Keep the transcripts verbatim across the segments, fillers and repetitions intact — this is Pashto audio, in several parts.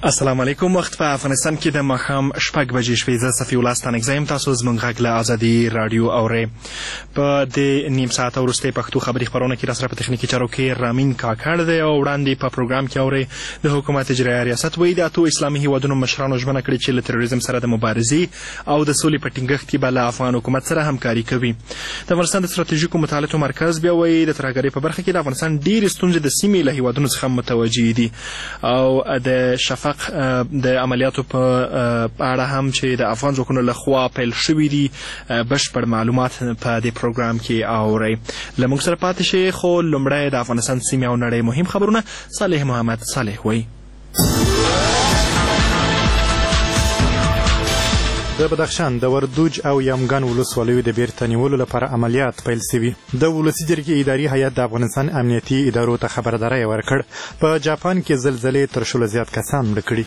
السلام علیکم. وخت په افغانستان کې د ماښام شپږ بجې شوې. زه صفي الله ستانکزی یم. تاسو زموږ غږ له ازادي راډیو اورئ. په دې نیم ساعته وروستۍ پښتو خبري خپرونه کې راسره په تخنیکي چارو کې رامین کاکړ دی او وړاندې په پروګرام کې اورئ د حکومت اجرایه ریاست وایي د اتو اسلامي هیوادونو مشرانو ژمنه کړې چې له تروریزم سره د مبارزې او د سولې په ټینګښت کې به له افغان حکومت سره همکاري کوي. د افغانستان د ستراتیژیکو مطالعاتو مرکز بیا وایي د ترهګرۍ په برخه کې د افغانستان ډېرې ستونزې د سیمې له هیوادونو څخه متوجې دي او د شفق د عملیاتو په اړه هم چې د افغان ځواکونو لخوا پیل شوي دي بشپړ معلومات په دې پروګرام کې اورئ. له موږ سره پاتې شئ. خو لومړی د افغانستان سیمې او نړۍ مهم خبرونه صالح محمد صالح وایي. د بدخشان د وردوج او یمګان ولسوالیو د بیرته نیولو لپاره عملیات پیل شوي. د ولسي جرګې اداري هیئت د افغانستان امنیتي ادارو ته خبرداری ورکړ. په جاپان کې زلزلې تر شلو زیات کسان مړه کړي.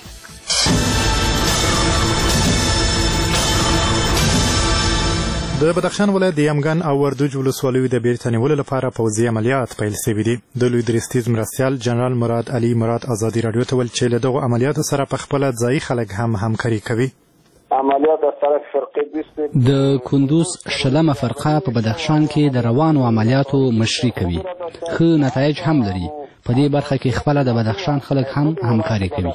د بدخشان ولایت د یمګان او وردوج ولسوالیو د بیرته نیولو لپاره پوځي عملیات پیل شوي دي. د لوی درستیز مرستیال جنرال مراد علي مراد ازادي راډیو ته ویل چې له دغو عملیاتو سره په خپله ځایي خلک هم همکاري کوي. عملیات از طرف فرقه بیست د کندوز شلمه فرقه په بدخشان کې د روانو عملیاتو مشري کوي. ښه نتایج هم لري. په دې برخه کې خپله د بدخشان خلک هم همکاري کوي.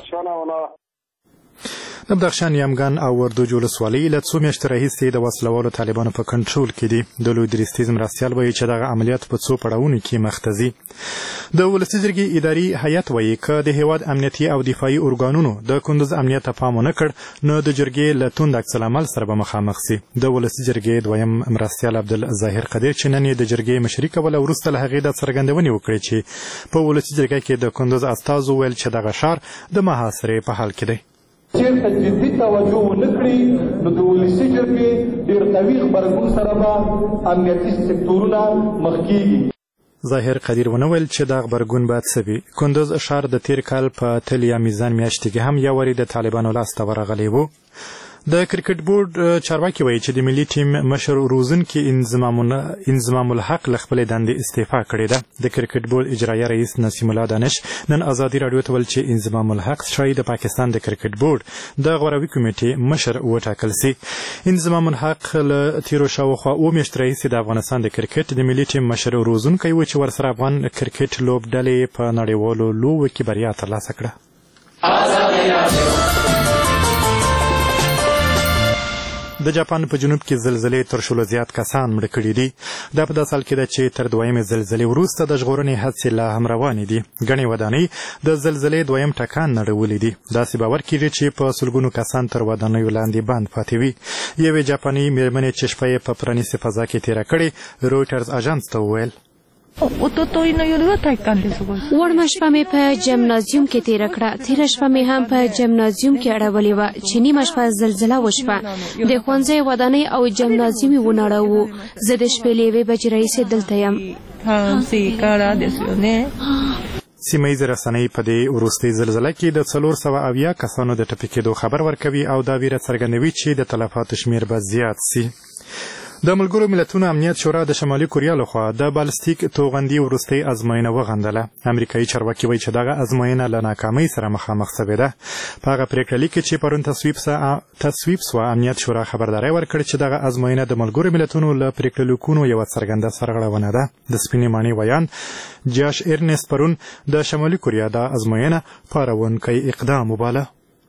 د بدخشان یمګان او وردوج ولسوالۍ له څو میاشتې راهیسې د وسلوالو طالبانو په کنټرول کې دي. د لوی درستیز مرستیال وایي چې دغه عملیات په څو پړاوونو کې مخته ځي. د ولسي جرګې اداري هیئت وایي که د هیواد امنیتي او دفاعي ارګانونو د کندوز امنیت ته پام ونه کړ نو د جرګې له توند عکس العمل سره به مخامخ سي. د ولسي جرګې دویم مرستیال عبدالظاهر قدیر چې نن یې د جرګې مشري کوله وروسته له هغې دا څرګندونې وکړې چې په ولسي جرګه کې د کندوز استازو ویل چې دغه ښار د محاصرې په حال کې دی. چېرته جدي توجه ونه کړي نو د ولسي جرګې ډېر قوي غبرګون سره به امنیتي سکتورونه مخ کېږي. ظاهر قدیر ونه ویل چې دا غبرګون باید څه وي. کندوز ښار د تېر کال په تل یا میزان میاشتې کې هم یو وارې د طالبانو لاسته ورغلی و. د کرکټ بورډ چارواکي وایي چې د ملي ټیم مشر روزونکي انضمام الحق له خپلې دندې استعفا کړې ده. د کرکټ بورډ اجرایه رئیس نسیم الله دانش نن ازادي راډیو ته ویل چې انضمام الحق ښایي د پاکستان د کرکټ بورډ د غوروي کمیټې مشر وټاکل سي. انضمام الحق له تیرو شاوخوا اوه میاشتې راهیسې د افغانستان د کرکټ د ملي ټیم مشر روزونکی و چې ورسره افغان کرکټ لوبډلې په نړیوالو لوبو کې بریا ترلاسه کړه. د جاپان په جنوب کې زلزلې تر شلو زیات کسان مړه کړي دي. دا په داسې حال کې ده چې تر دویمې زلزلې وروسته د ژغورنې هڅې لا هم روانې دي. ګڼې ودانۍ د زلزلې دویم ټکان نړولي دي. داسې باور کېږي چې په سلګونو کسان تر ودانیو لاندې بند پاتې وي. یوې جاپاني مېرمنې چې شپه یې په پرانیستې فضا کې تېره کړې رویټرز اژانس ته وویل وړمه شپه مې په جمنازیوم کې تېره کړه. تېره شپه مې هم په جمنازیوم کې اړولې وه چې نیمه شپه زلزله وشوه. د ښوونځي ودانۍ او جمنازیوم یې ونړوو. زه د شپې له یوې بجې راهیسې دلته یم. سیمه ییزې رسنۍ په دې وروستۍ زلزله کې د څلور سوه اویا کسانو د ټپي کېدو خبر ورکوي او دا ویره څرګندوي چې د تلفاتو شمېر به زیات سي. د ملګرو ملتونو امنیت شورا د شمالي کوریا لخوا د بالستیک توغندي وروستۍ ازموینه وغندله. امریکایي چارواکي وایي چې دغه ازموینه له ناکامۍ سره مخامخ شوې ده. په هغه پرېکړه لیک کې چې پرون تصویب سوه امنیت شورا خبرداری ورکړ چې دغه ازموینه د ملګرو ملتونو له پرېکړه لیکونو یوه څرګنده سرغړونه ده. د سپینې ماڼۍ ویان جاش ایرنست پرون د شمالي کوریا دا ازموینه پارونکی اقدام وباله.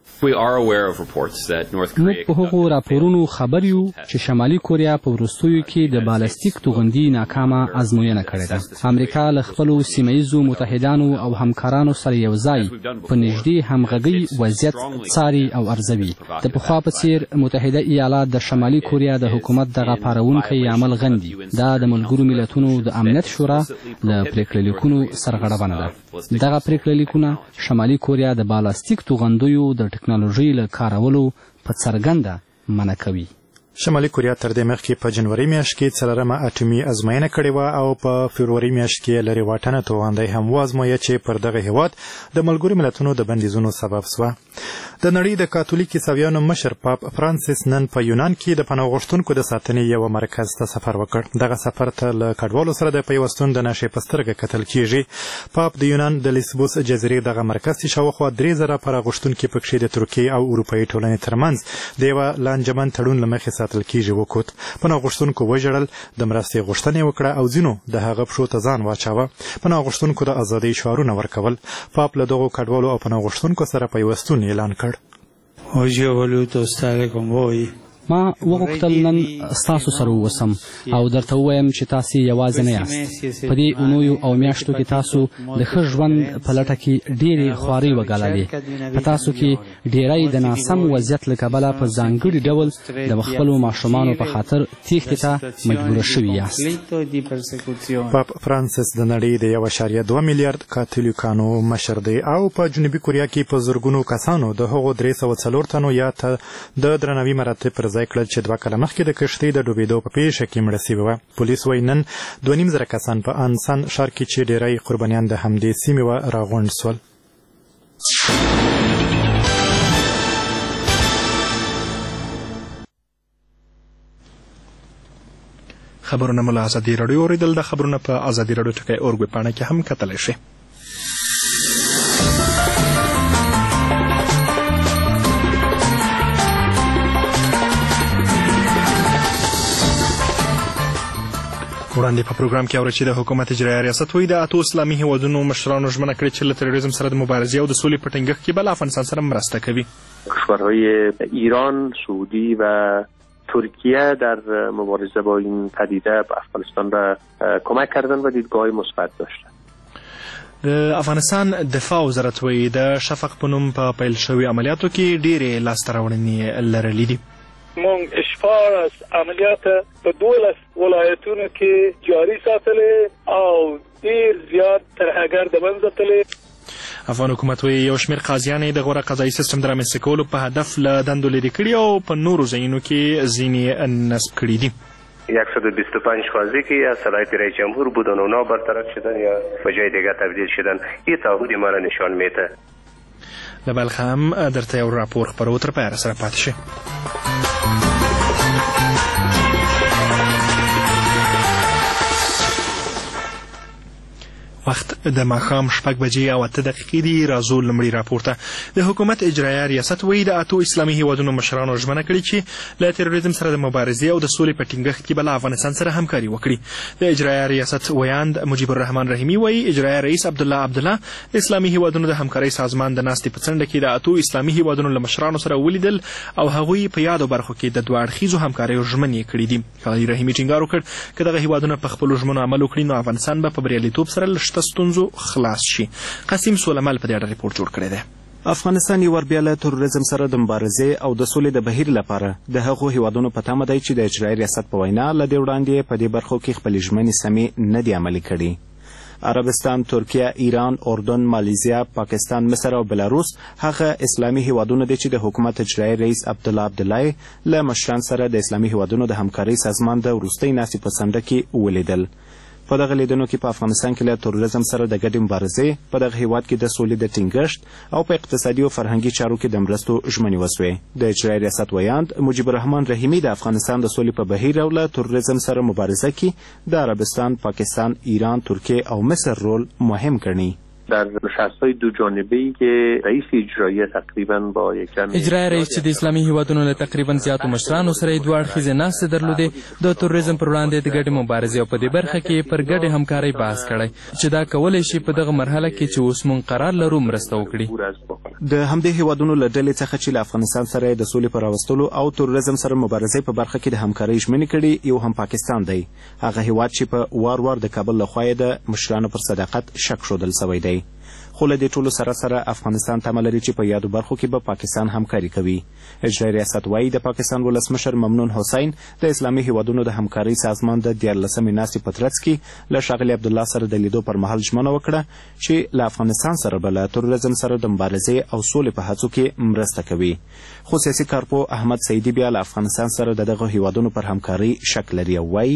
موږ په هغو راپورونو خبر یو چې شمالي کوریا په وروستیو کې د بالستیک توغندي ناکامه ازموینه کړې ده. امریکا له خپلو سیمه ییزو متحدانو او همکارانو سره یو ځای په نږدې همغږۍ وضعیت څاري او ارزوي. د پخوا په څیر متحده ایالات د شمالي کوریا د حکومت دغه پارونکی عمل غندي. دا د ملګرو ملتونو د امنیت شورا له پرېکړه لیکونو سرغړونه ده. دغه پرېکړه لیکونه شمالي کوریا د بالستیک توغندیو د ټکنالوژي له کارولو په څرګنده منع کوي. شمالي کوریا تر دې مخکې په جنوري میاشت کې څلورمه اټومي ازموینه کړې وه او په فبروري میاشت کې لرې واټنه توغندۍ هم وازمویه چې پر دغه هېواد د ملګرو ملتونو د بندیزونو سبب سوه. د نړۍ د کاتولیک عیسویانو مشر پاپ فرانسیس نن په یونان کې د پناه غوښتونکو د ساتنې یوه مرکز ته سفر وکړ. دغه سفر ته له کډوالو سره د پیوستون د نښې په سترګه کتل کیږي. پاپ د یونان د لیسبوس جزیرې دغه مرکز چې شاوخوا درې زره پناه غوښتونکي پکښې د ترکیې او اروپایي ټولنې ترمنځ د یوه لانجمن تړون له مخې ساتل کیږي وکوت. پناه غوښتونکو وژړل، د مرستې غوښتنه وکړه او ځینو د هغه پښو ته ځان واچاوه. پناه غوښتونکو د ازادۍ شعارونه ورکول. پاپ له دغو کډوالو او پناه غوښتونکو سره پیوستون اعلان کړ. Oggi ho voluto stare con voi. ما وغوښتل نن ستاسو سره ووسم او درته ووایم چې تاسې یوازې نه یاست. په دې اونیو او میاشتو کې تاسو د ښه ژوند په لټه کې ډېرې خوارۍ وګاللې. په تاسو کې ډېری د ناسم وضعیت له کبله په ځانګړي ډول د خپلو ماشومانو په خاطر تېښتې ته مجبوره شوي یاست. پاپ فرانسیس د نړۍ د یو اعشاریه دوه میلیارد کاتولیکانو مشر دی او په جنوبي کوریا کې په زرګونو کسانو د هغو درې سوه څلور تنو یا د درناوي مراتب پر ځای کړل چې دوه کاله مخکې د کښتۍ د ډوبېدو په پیښه کې مړه سوي وه. پولیس وایي نن دوه نیم زره کسان په انسان ښار کې چې ډېری قربانیان د همدې سیمې وه راغونډ سول. خبرونه مو له ازادي راډیو اورېدل. د خبرونه په ازادي راډیو ټکی اورګ ویبپاڼه کې هم کتلی شئ. وړاندې په پروګرام کې اورئ چې د حکومت اجرایه ریاست وایي د اتو اسلامي هیوادونو مشرانو ژمنه کړې چې له تروریزم سره د مبارزې او د سولې په ټینګښت کې به له افغانستان سره مرسته کوي. کشورهای ایران، سعودی و ترکیه در مبارزه با این پدیده به افغانستان را کمک کردن و دیدگاه مثبت داشتن. د افغانستان دفاع وزارت وایي د شفق په نوم په پیل شوي عملیاتو کې ډېرې لاسته راوړنې لرلې دي. مونږ اشفار از عملیات په دولس ولایتونو کې جاری ساتلې او ډېر زیات ترهګر د منځه تللې. افغان حکومت وایي یو شمېر قاضیان یې د غوره قضایي سیستم د رامنځته کولو په هدف له دندو لرې کړي او په نورو ځایونو کې ځینې نصب کړي دي. صد و بیست و پنج قاضی که از صلاحیت رئیس جمهور بودن اونا برطرف شدن یا به جای دیگه تبدیل شدن. این تعهد ما را نشان میده. له بلخ هم درته یو راپور خپرو، تر پایه سره پاتې شئ. وخت د ماښام شپږ بجې او اته دقیقې دي. راځو لومړي راپور ته. د حکومت اجرایه ریاست وایي د اتو اسلامي هیوادونو مشرانو ژمنه کړې چې له تروریزم سره د مبارزې او د سولې په ټینګښت کې به له افغانستان سره همکاري وکړي. د اجرایه ریاست ویاند مجیب الرحمن رحیمي وایي اجرایه رئیس عبدالله عبدالله د اسلامي هیوادونو د همکارۍ سازمان د ناستې په څنډه کې د اتو اسلامي هیوادونو له مشرانو سره ولیدل او هغوی په یادو برخو کې د دوه اړخیزو همکاریو ژمنې کړي دي. ښاغلي رحیمي ټینګار وکړ که دغه هیوادونه په خپلو ژمنو عمل وکړي نو افغانستان به په بریالیتوب سره له شته ستونزو خلاص شي. قاسم سولمل په دې اړه ریپورت جوړ کړی دی. افغانستان یو ور بیا له تروریزم سره د مبارزې او د سولې د بهیر لپاره د هغو هیوادونو په تمه دی چې د اجرایي ریاست په وینا له دې وړاندې په دې برخو کې خپلې ژمنې سمې نه دي عملي کړي. عربستان، ترکیه، ایران، اردن، مالیزیا، پاکستان، مصر او بلاروس هغه اسلامي هیوادونه دي چې د حکومت اجرایي رئیس عبدالله عبدالله له مشران سره د اسلامي هیوادونو د همکارۍ سازمان د وروستۍ ناستې په څنډه کې ولیدل. په دغه لیدنو کې په افغانستان کې له تروریزم سره د ګډې مبارزې، په دغه هیواد کې د سولې د ټینګښت او په اقتصادي او فرهنګي چارو کې د مرستو ژمنې وسوې. د اجرایي ریاست ویاند مجیب الرحمن رحیمي د افغانستان د سولې په بهیر او له تروریزم سره مبارزه کې د عربستان، پاکستان، ایران، ترکیه او مصر رول مهم ګڼي. در نشست‌های دو جانبه‌ای که رئیس اجرایی تقریبا با یک جمع اجرایی رئیس چې د اسلامي هیوادونو له تقریبا زیاتو مشرانو سره دوه اړخیزې ناستې درلودې د تروریزم پر وړاندې د ګډې مبارزې او په دې برخه کې پر ګډې همکارۍ بحث کړی چې دا کولی شي په دغه مرحله کې چې اوس مونږ قرار لرو مرسته وکړي. د همدې هیوادونو له ډلې څخه چې له افغانستان سره د سولې په راوستلو او تروریزم سره مبارزې په برخه کې د همکارۍ ژمنې کړي یو هم پاکستان دی. هغه هیواد چې په وار وار د کابل لخوا د مشرانو پر صداقت شک ښودل سوی دی. خو له دې ټولو سره سره افغانستان تمه لري چې په یادو برخو کې به پاکستان همکاري کوي. اجرایي ریاست وایي د پاکستان ولسمشر ممنون حسین د اسلامي هیوادونو د همکارۍ سازمان د دیارلسمې ناستې په ترڅ کې له ښاغلي عبدالله سره د لیدو پر مهال ژمنه وکړه چې له افغانستان سره به له تروریزم سره د مبارزې او سولې په هڅو کې مرسته کوي. خو سیاسي کارپوه احمد سعیدي بیا له افغانستان سره د دغه هیوادونو پر همکارۍ شک لري او وایي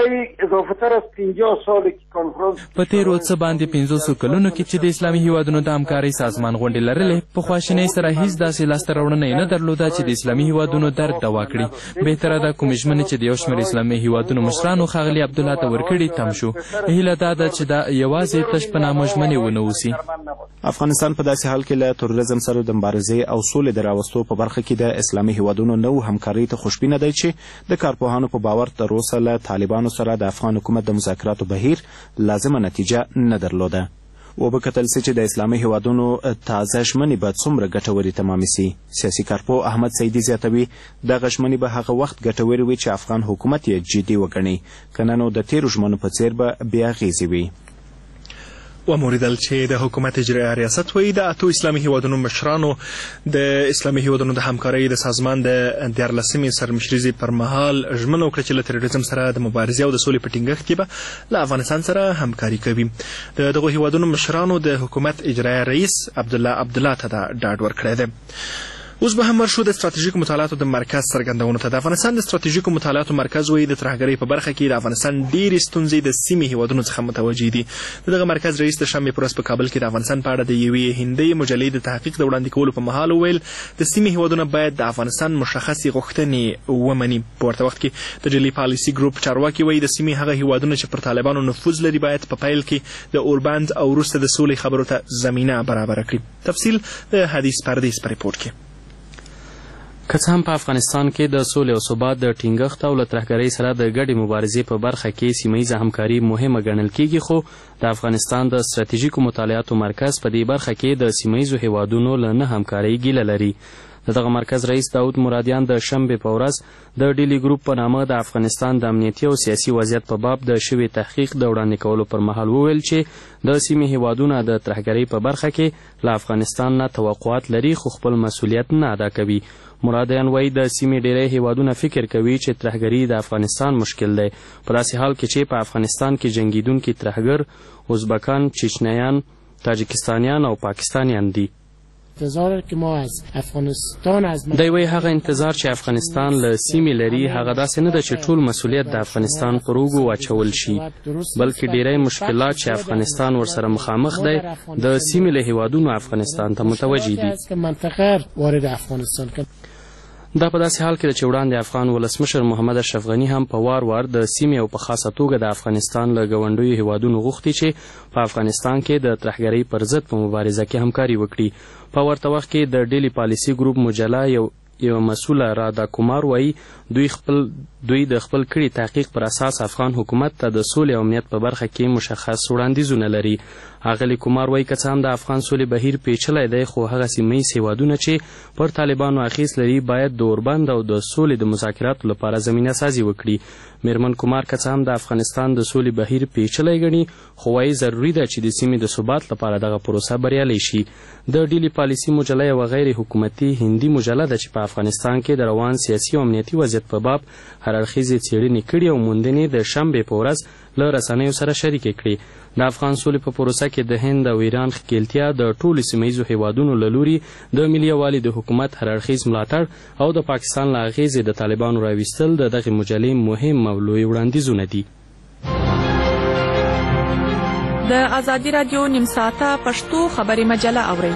په تیرو څه باندې پنځوسو کلونو کې چې د اسلامي هیوادونو د همکارۍ سازمان غونډې لرلې په خواشینۍ سره هیڅ داسې لاسته راوړنه یې نه درلوده چې د اسلامي هیوادونو درد دوا کړي. بهتره ده کومې ژمنې چې د یو شمېر اسلامي هیوادونو مشرانو ښاغلي عبدالله ته ورکړي تم شو. هیله دا ده چې دا یوازې تش په نامه ژمنې ونه اوسي. افغانستان په داسې حال کې له تروریزم سره د مبارزې او سولې د راوستو په برخه کې د اسلامي هیوادونو نوو همکارۍ ته خوشبینه دی چې د کارپوهانو په باور تر اوسه له طالبانو سره د افغان حکومت د مذاکراتو بهیر لازمه نتیجه نه درلوده. وبکتل سي چې د اسلامي هیوادونو تازه ژمنې به څومره ګټورې تمامې سي. سیاسي کارپوه احمد سعیدي زیاتوي دغه ژمنې به هغه وخت ګټورې وي چې افغان حکومت یې جدي وګڼي، که نه نو د تیرو ژمنو په څیر به بې اغېزې وي. وموریدل چې د حکومت اجرایي ریاست وایي د اتو اسلامي هیوادونو مشرانو د اسلامي هیوادونو د همکارۍ د سازمان د دیارلسمې سرمشریزې پر مهال ژمنه وکړه چې له تروریزم سره د مبارزې او د سولې په ټینګښت کې به له افغانستان سره همکاري کوي. د دغو هیوادونو مشرانو د حکومت اجرایي رئیس عبدالله عبدالله ته دا ډاډ ورکړی دی. اوس به هم ورشو د ستراتیژیکو مطالعاتو د مرکز څرګندونو ته. د افغانستان د ستراتیژیکو مطالعاتو مرکز وایي د ترهګرۍ په برخه کې د افغانستان ډېرې ستونزې د سیمې هیوادونو څخه متوجه دي. د دغه مرکز رئیس د شنبې په ورځ په کابل کې د افغانستان په اړه د یوې هندۍ مجلې د تحقیق د وړاندې کولو په مهال وویل د سیمې هیوادونه باید د افغانستان مشخصې غوښتنې ومني. په ورته وخت کې د ډیلی پالیسي ګروپ چارواکي وایي د سیمې هغه هیوادونه چې پر طالبانو نفوذ لري باید په پیل کې د اوربند او وروسته د سولې خبرو ته زمینه برابره کړي. تفصیل د حدیث پردیس په ریپورټ کې. که څه هم په افغانستان کې د سولې او ثبات د ټینګښت او له ترهګرۍ سره د ګډې مبارزې په برخه کې سیمه ییزه همکاري مهمه ګڼل کېږي، خو د افغانستان د ستراتیژیکو مطالعاتو مرکز په دې برخه کې د سیمه ییزو هیوادونو له نه همکارۍ ګیله لري. د دغه مرکز رئیس داود مرادیان د شنبې په ورځ د ډیلی ګروپ په نامه د افغانستان د امنیتي او سیاسي وضعیت په باب د شوي تحقیق د وړاندې کولو پر مهال وویل چې د سیمې هیوادونه د ترهګرۍ په برخه کې له افغانستان نه توقعات لري خو خپل مسؤلیت نه ادا کوي. مرادیان وایي د سیمې ډیری هیوادونه فکر کوي چې ترهګري د افغانستان مشکل دی، په داسې حال کې چې په افغانستان کې جنګیدونکي ترهګر ازبکان، چچنیان، تاجکستانیان او پاکستانیان دي. دی وایي هغه انتظار چې افغانستان له سیمې لري هغه داسې نه ده چې ټول مسؤلیت د افغانستان پر اوږو واچول شي، بلکې ډیری مشکلات چې افغانستان ورسره مخامخ دی د سیمې له هیوادونو افغانستان ته متوجه دي. دا په داسې حال کې ده چې وړاندې افغان ولسمشر محمد اشرف غني هم په وار وار د سیمې او په خاصه توګه د افغانستان له ګاونډیو هیوادونو غوښتي چې په افغانستان کې د ترهګرۍ پر ضد په مبارزه کې همکاري وکړي. په ورته وخت کې د ډیلی پالیسي ګروپ مجله یو یو مسوله رادا کومار وایي دوی خپل دوی د خپل کړي تحقیق پر اساس افغان حکومت ته د سولې او امنیت په برخه کې مشخص وړاندیزونه لري. اغلی کومار وایي که څه هم د افغان سولې بهیر پیچلی دی خو هغه سیمه ییز هیوادونه چې پر طالبانو اخیست لري باید د اوربند او د سولې د مذاکراتو لپاره زمینه سازي وکړي. میرمن کومار که څه هم د افغانستان د سولې بهیر پیچلی ګڼي خو وایي ضروري ده چې د سیمې د ثبات لپاره دغه پروسه بریالی شي. د ډیلی پالیسي مجله یوه غیر حکومتي هندي مجله ده چې په افغانستان کې د روان سیاسي او امنیتي وضعیت په باب هررخیزې څېړنې کړي او موندنې د شنبې په ورځ له رسنیو سره شریکې کړي. د افغان سولې په پروسه کې د هند او ایران ښکیلتیا د ټولو سیمه ییزو هیوادونو له لوري د ملي یووالي د حکومت هررخیز ملاتړ او د پاکستان له اغېزې د طالبانو راویستل د دغې مجلې مهم او لوی وړاندیزونه دي. د ازادي راډیو نیم ساعته پښتو خبري مجله اورئ.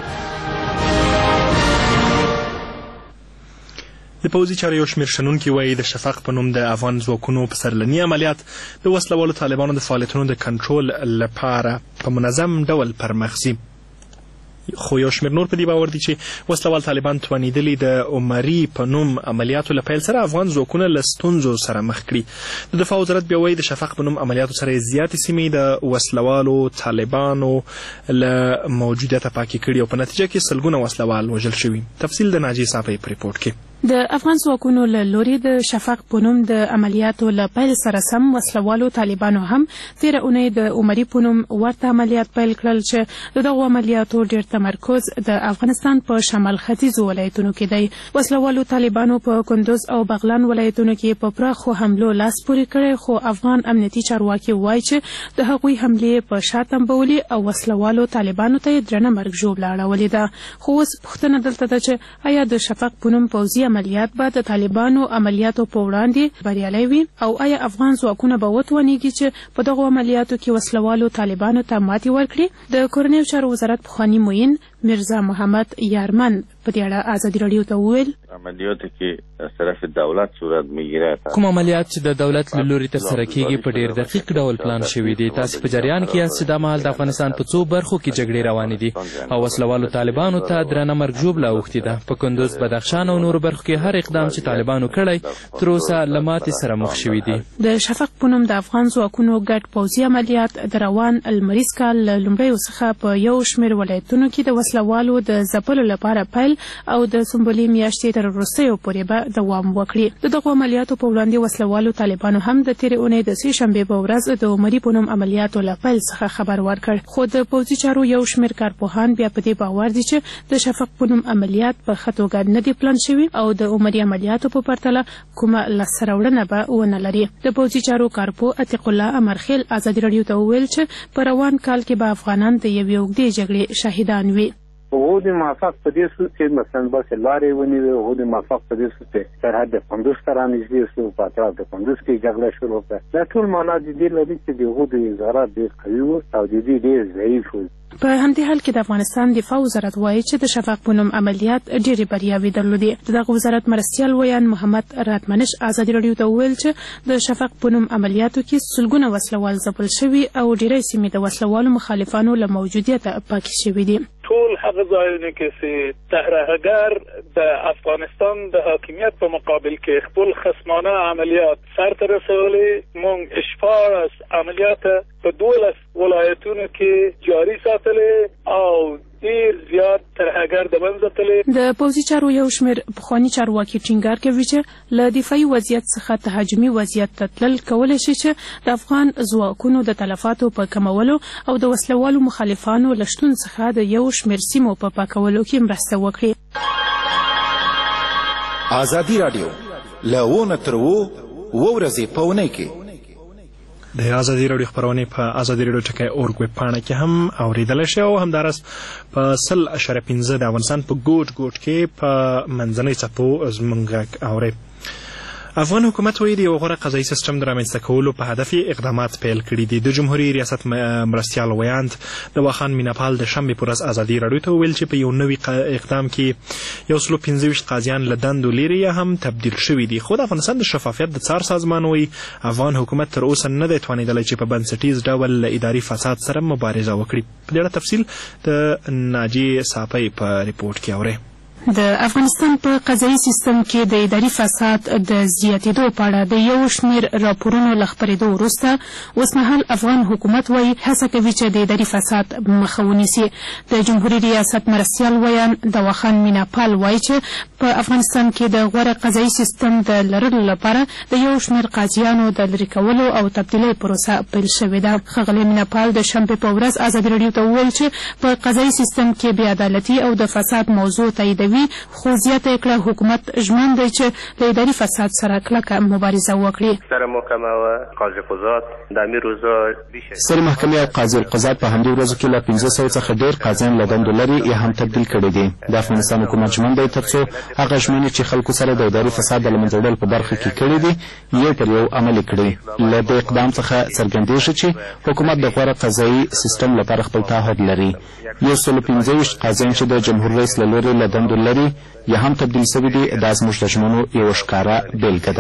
د پوځي چارو یو شمېر شنونکي وایي د شفق په نوم د افغان ځواکونو په سرلني عملیات د وسلوالو طالبانو د فعالیتونو د کنټرول لپاره په منظم ډول پرمخ ځي. خو یو شمېر نور په دې باور دي چې وسلوال طالبان توانېدلي د عمري په نوم عملیاتو له پیل سره افغان ځواکونه له ستونزو سره مخ کړي. د دفاع وزارت بیا وایي د شفق په نوم عملیاتو سره یې زیاتې سیمې د وسلوالو طالبانو له موجودیته پاکې کړي او په نتیجه کې سلګونه وسلوال وژل شوي. تفصیل د ناجي صافی په ریپورټ کې. د افغان ځواکونو له لوري د شفق په نوم د عملیاتو له پیل سره سم وسلوالو طالبانو هم تېره اونۍ د عمري په نوم ورته عملیات پیل کړل چې د دغو عملیاتو ډېر تمرکز د افغانستان په شمال ختیځو ولایتونو کې دی. وسلوالو طالبانو په کندوز او بغلان ولایتونو کې په پراخو حملو لاس پورې کړی، خو افغان امنیتي چارواکي وایي چې د هغوی حملې په شا تمبولي او وسلوالو طالبانو ته یې درنه مرګ ژوبله اړولې ده. خو اوس پوښتنه دلته ده چې آیا د شفق په نوم پوځي عملیات به د طالبانو عملیاتو په وړاندې بریالي وي او آیا افغان ځواکونه به وتوانیږي چې په دغو عملیاتو کې وسلوالو طالبانو ته ماتې ورکړي؟ د کورنیو چارو وزارت پخواني معین میرزا محمد یارمن په دې اړه ازادي راډیو ته وویل عملیاتو کې از طرف دولت صورت میگیره. کوم عملیات چې د دولت له لوري ترسره کیږي په ډیر دقیق ډول پلان شوي دي. تاسو په جریان کې یاست چې دا مهال د افغانستان په څو برخو کې جګړې روانې دي او وسلوالو طالبانو ته درنه مرګ ژوبله اوښتې ده. په کندوز، بدخشان او نورو برخو کې هر اقدام چې طالبانو کړی تر اوسه له ماتې سره مخ شوي دي. د شفق په نوم د افغان ځواکونو ګډ پوځي عملیات د روان لمریز کال له لومړیو څخه په یو شمېر ولایتونو کې د وسلوالو د ځپلو لپاره پیل او د سنبلې میاشتې تر وروستیو پورې به دوام وکړي. د دغو عملیاتو په وړاندې وسلوالو طالبانو هم د تېرې اونۍ د سې شنبې په ورځ د عمري په نوم عملیاتو له پیل څخه خبر ورکړ، خو د پوځي چارو یو شمېر کارپوهان بیا په دې باور دي چې د شفق په نوم عملیات په ښه توګه نه دي پلان شوي او د عمري عملیاتو په پرتله کومه لاسته راوړنه به ونه لري. د پوځي چارو کارپو عتیق الله امرخیل ازادي راډیو ته وویل چې په روان کال کې به افغانان د یوې اوږدې جګړې شاهدان وي. هغوی د موافق په دې سو چې مثلا بس لارې ونیوي، هغوی د موافق په دې سو چې سرحد د کندوز ته رانږدې سو، په اطراف د کندوز کې جګړه شروع کړه. دا ټول معنا د دې لري چې د هغوی د وزارت ډېر قوي وو او د دې ډېر ضعیف وو. په همدې حال کې د افغانستان دفاع وزارت وایي چې د شفق په نوم عملیات ډېرې بریاوې درلودې. د دغه وزارت مرستیال ویان محمد راتمنش ازادي راډیو ته وویل چې د شفق په نوم عملیاتو کې سلګونه وسلوال ځپل شوي او ډېری سیمې د وسلوالو مخالفانو له موجودیته پاکې شوي دي. ټول هغه ځایونه کې چې ترهګر د افغانستان د حاکمیت په مقابل کې خپل خصمانه عملیات سرته رسولې، موږ اشپاړس عملیات په دولس ولایتونو کې جاري ساتلې او ډېر زیات ترهګر د منځه تللې. د پوځي چارو یو شمېر پخواني چارواکي ټینګار کوي چې له دفاعي وضعیت څخه تهاجمي وضعیت ته تلل کولی شي چې د افغان ځواکونو د تلفاتو په کمولو او د وسلوالو مخالفانو له شتون څخه د یو شمېر سیمو په پاکولو کې مرسته وکړي. ازادي راډیو له ونه تر اووه ورځې په اونۍ کې د ازادي راډیو خپرونې په ازادي راډیو ټکی اورګ ویب پاڼه کې هم اورېدلی شي او همداراز په سل اشاریه پنځه د افغانستان په ګوټ ګوټ کې په منځنۍ څپو زموږ غږ اورئ. افغان حکومت وایي د یو غوره قضایي سیسټم د رامنځته کولو په هدف یې اقدامات پیل کړي دي. د جمهوري ریاست مرستیال ویاند د واخان میناپال د شنبې په ورځ ازادي راډیو ته وویل چې په یو نوي اقدام کې یو سلو پنځه ویشت قاضیان له دندو لرې یا هم تبدیل شوي دي. خو د افغانستان د شفافیت د څار سازمان وایي افغان حکومت تر اوسه نه دی توانېدلی چې په بنسټیز ډول له اداري فساد سره مبارزه وکړي. په دې اړه تفصیل د ناجیې صافی په ریپورټ کې اورئ. د افغانستان په قضایي سیستم کې د اداري فساد د زیاتېدو په اړه د یو شمېر راپورونو له خپرېدو وروسته اوسمهال افغان حکومت وایي هڅه کوي چې د اداري فساد مخه ونیسي. د جمهوري ریاست مرستیال ویان د واخان میناپال وایي چې په افغانستان کې د غوره قضایي سیستم د لرلو لپاره د یو شمېر قاضیانو د لرې کولو او تبدیلۍ پروسه پیل شوې ده. ښاغلی میناپال د شنبې په ورځ ازادي راډیو ته وویل چې په قضایي سیستم کې بې عدالتي او د فساد موضوع تاییدوي، خو زیاته کړه حکومت ژمن دی چې له اداري فساد سره کلکه مبارزه وکړي. سر محکمه و قاضي قضات د امیر روزا سر محکمې او قاضي القضات په همدې ورځو کې له پنځه سوو څخه ډېر قاضیان له دندو لرې یا هم تبدیل کړي دي. د افغانستان حکومت ژمن دی تر څو هغه ژمنې چې خلکو سره د اداري فساد د له منځه وړلو په برخه کې کړي دي یو پر یو عملي کړي. له دې اقدام څخه څرګندېږي چې حکومت د غوره قضایي سیستم لپاره خپل تعهد لري. یو سلو پنځه ویشت قاضیان چې د جمهور رئیس له لوري له دندو لري یا هم تبدیل شوي دي دا زموږ د ژمنو یوه ښکاره بېلګه ده.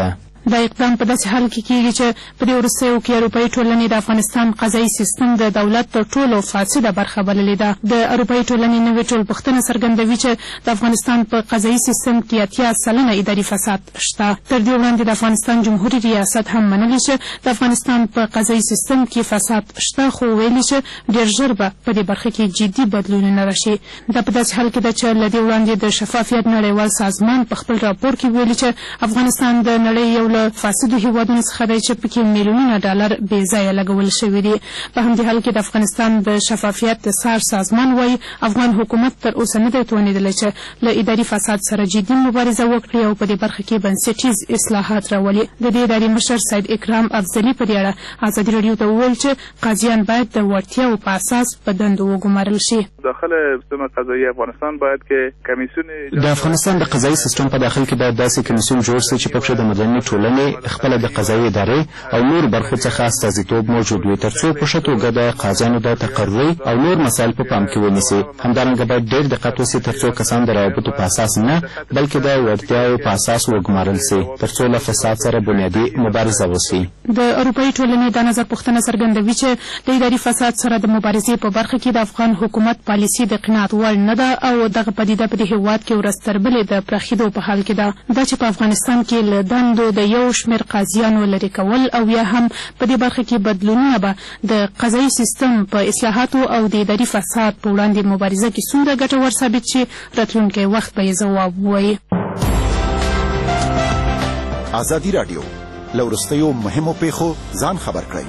دا اقدام په داسې حال کې کیږي چې په دې وروستیو کې اروپایي ټولنې د افغانستان قضایي سیستم د دولت تر ټولو فاسده برخه بللې ده. د اروپایي ټولنې نوې ټولپوښتنه څرګندوي چې د افغانستان په قضایي سیستم کې اتیا سلنه اداري فساد شته. تر دې وړاندې د افغانستان جمهوري ریاست هم منلي چې د افغانستان په قضایي سیستم کې فساد شته، خو ویلي چې ډېر ژر به په دې برخه کې جدي بدلونونه راشي. دا په داسې حال کې ده چې له دې وړاندې د شفافیت نړیوال سازمان په خپل راپور کې ویلي چې افغانستان د نړۍ یو له فاسدو هیوادونو څخه دی چې پکې میلیونونه ډالر بې ځایه لګول شوي دي. په همدې حال کې د افغانستان د شفافیت د څار سازمان وایي افغان حکومت تر اوسه نه دی توانېدلی چې له اداري فساد سره جدي مبارزه وکړي او په دې برخه کې بنسټیز اصلاحات راولي. د دې ادارې مشر سید اکرام افضلي په دې اړه ازادي راډیو ته وویل چې قاضیان باید د وړتیاو په اساس په دندو وګمارل شي. داخل سیستم قضایي افغانستان باید که کمیسیون د افغانستان د قضایي سیستم په داخل کې باید داسې کمیسیون جوړ شي چې پکې د مدني ټولنې خپله د قضایي ادارې او نور برخو څخه استازیتوب موجود وي، تر څو په ښه توګه د قاضیانو د تقرري او نور مسایل په پام کې ونیسي. همدارنګه باید ډېر دقت وشي تر څو کسان د روابطو په اساس نه بلکې د وړتیاو په اساس وګمارل شي، تر څو له فساد سره بنیادي مبارزه وشي. د اروپایي ټولنې دا نظر پوښتنه څرګندوي چې د اداري فساد سره د مبارزې په برخه کې د افغان حکومت پالیسي د قناعت وړ نه ده او دغه پدیده په دې هېواد کې ورځ تر بلې د پراخېدو په حال کې ده. دا چې په افغانستان کې له دندو د یو شمېر قاضیانو لرې کول او یا هم په دې برخه کې بدلونونه به د قضایي سیستم په اصلاحاتو او د اداري فساد په وړاندې مبارزه کې څومره ګټور ثابت شي، راتلونکی وخت به یې ځواب ووایي. ازادي راډیو له وروستیو مهمو پیښو ځان خبر کړئ.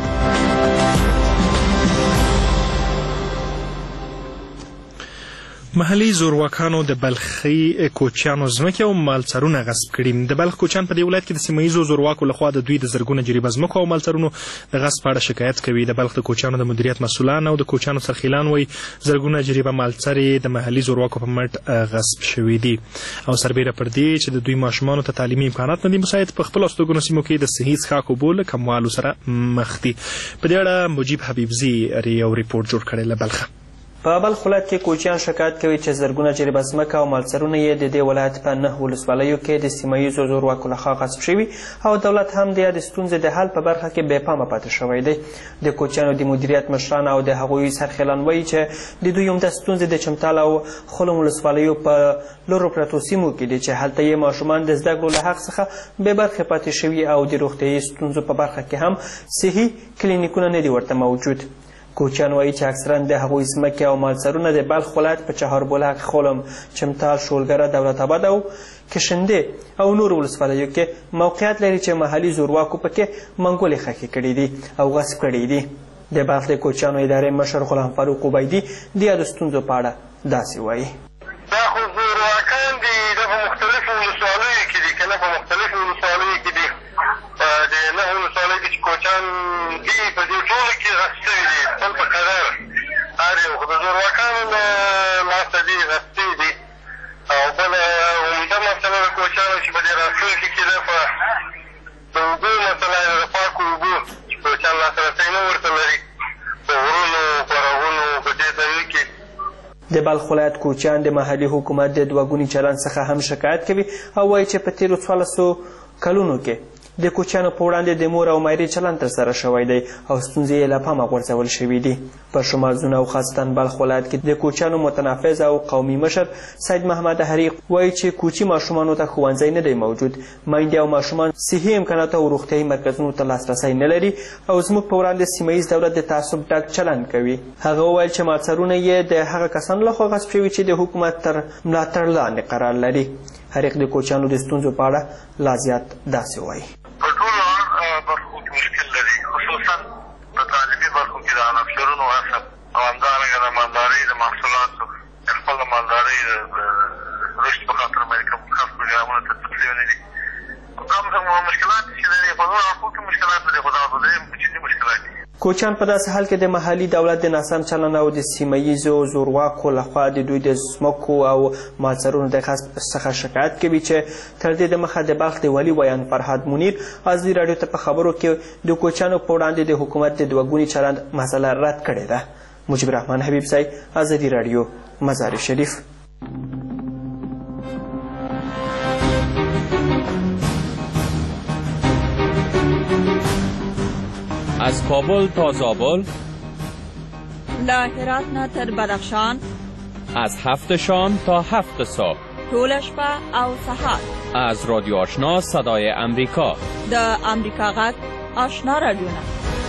محلي زورواکانو د بلخي کوچیانو ځمکې او مالڅرونه غصب کړي. د بلخ کوچیان په دې ولایت کې د سیمه ییزو زورواکو لخوا د دوی د زرګونه جریبه ځمکو او مالڅرونو د غصب په اړه شکایت کوي. د بلخ د کوچیانو د مدیریت مسؤلان او د کوچیانو سرخیلان وایي زرګونه جریبه مالڅرې د محلي زورواکو په مټ غصب شوي دي او سربیره پر دې چې د دوی ماشومانو ته تعلیمي امکانات نه دي مساعد، په خپلو استوګنو سیمو کې د صحي څښاک اوبو له کموالو سره مخ دي. په دې اړه مجیب حبیبزي یو ریپورټ جوړ کړی له بلخه. په بلخ ولایت کې کوچیان شکایت کوي چې زرګونه جریبه ځمکه او مالڅرونه یې د دې ولایت په نهه ولسوالیو کې د سیمه ییزو زورواکو لخوا غصب شوي او دولت هم د یادې ستونزې د حل په برخه کې بې پامه پاتې شوی دی. د کوچیانو د مدیریت مشران او د هغوی سرخیلان وایي چې د دوی عمده ستونزې د چمتال او خلم ولسوالیو په لرو پرتو سیمو کې دي چې هلته یې ماشومان د زده کړو له حق څخه بې برخې پاتې شوي او د روغتیایي ستونزو په برخه کې هم صحي کلینیکونه نه دي ورته موجود. کوچیان وایي چې اکثرا د هغوی ځمکې او مالڅرونه د بلخ ولایت په چهاربلک، خلم، چمتال، شولګره، دولت آباد او کشندې او نور ولسوالیو کې موقعیت لري چې محلي زورواکو پکې منګولې خښې کړي دي او غصب کړي دي. د بلخ د کوچیانو ادارې مشر غلام فاروق عبیدي د یادو ستونزو په اړه داسې وایي. دا خو زورواکان دي، دا په مختلفو ولسوالیو کې دي، که نه په مختلفو ولسوالیو کې دي. د نهه ولسوالیو کې چې کوچیان دي په دې ټولو کې غصب شوي دي خپل په قدر هر یو، خو د زورواکانو له لاسه دي غصب شوي دي. او بله عمده مسله د کوچیانو چې په دې راتلونکي کې ده په د اوبو مسله ده، د پاکو اوبو چې کوچیان لاسرسی نه ورته لري په غرونو، په رغونو، په دې ځایو کې. د بلخ ولایت کوچیان د محلي حکومت د دوه ګوني چلند څخه هم شکایت کوي او وایي چې په تېرو څوارلسو کلونو کې د کوچیانو په وړاندې د مور او مایرې چلند ترسره شوی دی او ستونزې یې له پامه غورځول شوي دي. په شمال زونه او خاصتا بلخ ولایت کې د کوچیانو متنفذ او قومي مشر سید محمد حریق وایي چې کوچي ماشومانو ته ښوونځی نه دی موجود، میندې او ماشومان صحي امکاناتو او روغتیایي مرکزونو ته لاسرسی نه لري او زموږ په وړاندې سیمه ییز دولت د تعصب ډک چلند کوي. هغه وویل چې مالڅرونه یې د هغه کسانو لخوا غصب شوي چې د حکومت تر ملاتړ لاندې قرار لري. حریق د کوچیانو د ستونزو په اړه لا زیات داسې وایي. په ټولو برخو کې مشکل لري، خصوصا په تعلیمي برخو کې د عناصرونو غصب او همدارنګه د مالدارۍ د محصولاتو خپله مالدارۍ د رشد په خاطر باندې کوم خاص پروګرامونه تطبیق شوي نه دي. دا مشکلات چې لري په نورو برخو کې مشکلات لري، خو دا دویم جدي مشکلات دي. کوچیان په داسې حال کې د محلي دولت د ناسم چلند او د سیمه ییزو زورواکو لخوا د دوی د ځمکو او مالڅرونو د غصب څخه شکایت کوي چې تر دې دمخه د بلخ د والي ویان فرهاد منیر ازادي راډیو ته په خبرو کې د کوچیانو په وړاندې د حکومت د دوه ګوني چلند مسله رد کړې ده. مجيب رحمان حبیبزی، ازادي راډیو، مزار شریف. از کابل تا زابل، له هرات نه تر بدخشان، از هفت شام تا هفت صبح، ټوله شپه او سهار. از رادیو آشنا صدای امریکا، د امریکا غږ آشنا رادیو.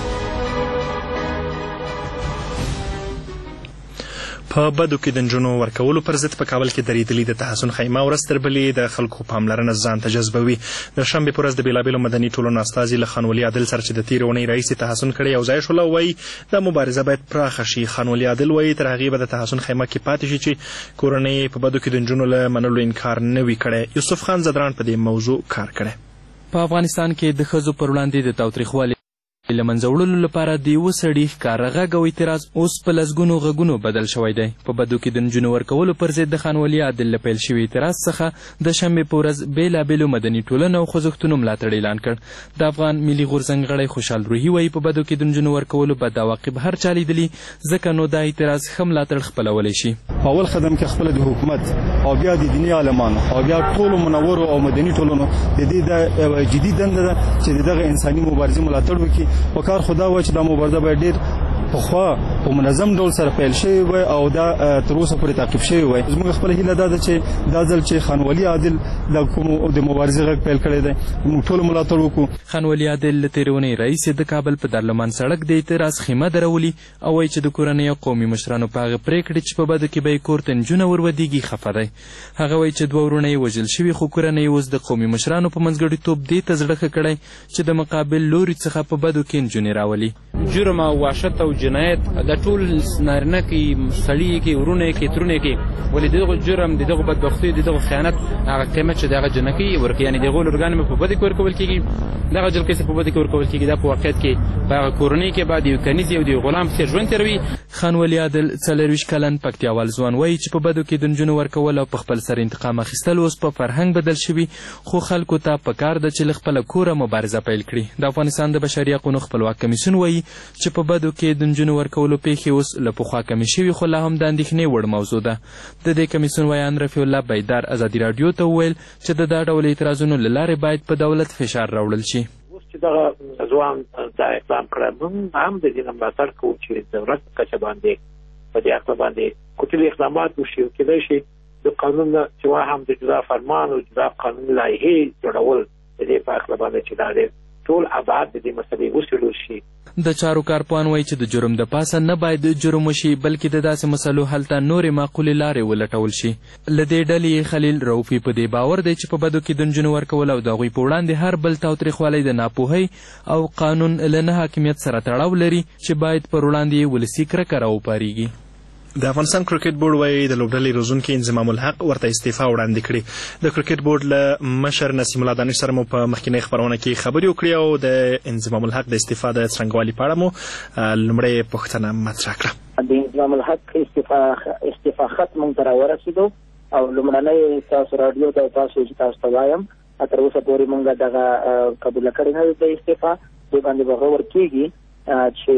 په بدو کې د نجونو ورکولو پر ضد په کابل کې درېدلي د تحسن خیمه ورځ تر بلې د خلکو پاملرنه ځان ته جذبوي. د شنبې په ورځ د بېلابېلو مدني ټولنو استازي له خانولي عادل سره چې د تېرې اونۍ راهیسې تحسن کړی یو ځای شول، وایي دا مبارزه باید پراخه شي. خانولي عادل وایي تر هغې به د تحسن خیمه کې پاتې شي چې کورنۍ په بدو کې د نجونو له منلو انکار نه وي کړی. یوسف خان زدران په دې موضوع کار کړی. په افغانستان کې د ښځو پر وړاندې د تاوتریخوالي له منځه وړلو لپاره د یوه سړي ښکاره غږ او اعتراض اوس په لسګونو غږونو بدل شوی دی. په بدو کې د نجونو ورکولو پر ضد د خانولي عادل له پیل شوي اعتراض څخه د شنبې په ورځ بېلابېلو مدني ټولنو او خوځښتونو ملاتړ اعلان کړ. د افغان ملي غورځنګ غړی خوشحال روحي وایي په بدو کې د نجونو ورکولو بد عواقب هر چا لیدلي، ځکه نو دا اعتراض ښه ملاتړ خپلولی شي. په اول قدم کې خپله د حکومت او بیا د دیني عالمانو او بیا ټولو منورو او مدني ټولنو د دې د جدي دنده ده چې دغه انساني مبارزې ملاتړ وکړي. په کار خدا چې دا مبارزه باید ډېر پخوا په منظم ډول سره پیل شوی وای او دا تر اوسه پورې تعقیب شوی وای. زموږ خپله هیله دا ده چې دا ځل چې خانولي عادل د کوم د مبارزې غږ پیل کړی دی موږ ټول ملاتړ وکړو. خانولي عادل له تېرې اونۍ راهیسې د کابل په دارالمان سړک د اعتراض خیمه درولي او وایي چې د کورنۍ او قومي مشرانو په هغه پرېکړې چې په بدو کې به یې کور ته نجونه ورودېږي خفه دی. هغه وایي چې دوه وروڼه یې وژل شوي، خو کورنۍ اوس د قومي مشرانو په منځګړیتوب دې ته زړه ښه کړی چې د مقابل لوري څخه په بدو کې نجونې راولي. جرم او وحشت او جنایت د ټول نارینه کې سړي کې ورونه کې ترونه کې ولې دغه جرم دغه بدبختي دغه خیانت هغه قیمت چې دغه جنکی ورکه یعنی دغه لورګان په بده کې ورکول کېږي، دغه جل کې په بده کې ورکول کېږي. دا په واقعیت کې په کورنۍ کې بعد یو کنيز یو دی غلام څخه ژوند تروي. خانولي عادل څلرویشت کلن پکتیاوال ځوان وایي چې په بدو کې د نجونو ورکول او په خپل سر انتقام اخیستل اوس په فرهنګ بدل شوي، خو خلکو ته پکار ده چې له خپله کوره مبارزه پیل کړي. د افغانستان د بشري حقونو خپلواک کمیسیون وایي چې په بدو کې د نجونو ورکولو پیښې اوس له پخوا کمې شوي، خو لا هم د اندېښنې وړ موضوع ده. د دې کمیسیون ویان رفیع الله بیدار ازادي راډیو ته وویل چې د دا ډول اعتراضونو له لارې باید په دولت فشار راوړل شي. اوس چې دغه ځوان دا اقدام کړی موږ هم د دې نه ملاتړ کوو چې دولت په کچه باندې په دې اقدام باندې کوټلي اقدامات وشي او کېدای شي د قانون نه سوا هم د جدا فرمان او جدا قانون لایحې جوړول د دې په اقدام باندې چې دا ټول ابعاد د دې مسلې وڅېړل شي. د چارو کارپوهان وایي چې د جرم د پاسه نه باید جرم وشي، بلکې د داسې مسلو حل ته نورې معقولې لارې ولټول شي. له دې ډلې خلیل رؤفي په دې باور دی چې په بدو کې د نجونو ورکول او د هغوی په وړاندې هر بل تاوتریخوالی د ناپوهۍ او قانون له نه حاکمیت سره تړاو لري چې باید پر وړاندې ولسي کرکه راوپارېږي. د افغانستان کرکټ بورډ وایي د لوبډلې روزونکي انضمام الحق ورته استعفا وړاندې کړې. د کرکټ بورډ له مشر نسیم الله دانش سره مو په مخکینۍ خپرونه کې خبرې وکړې او د انضمام الحق د استعفا د څرنګوالي په اړه مو لومړۍ پوښتنه مطرح کړه. د انضمام الحق استعفا استعفا خط موږ ته راورسېدو او لومړنۍ تاسو راډیو ته تاسو چې تاسو ته وایم تر اوسه پورې موږ دغه قبوله کړې نه ده د استعفا. دې باندې به غور کېږي چې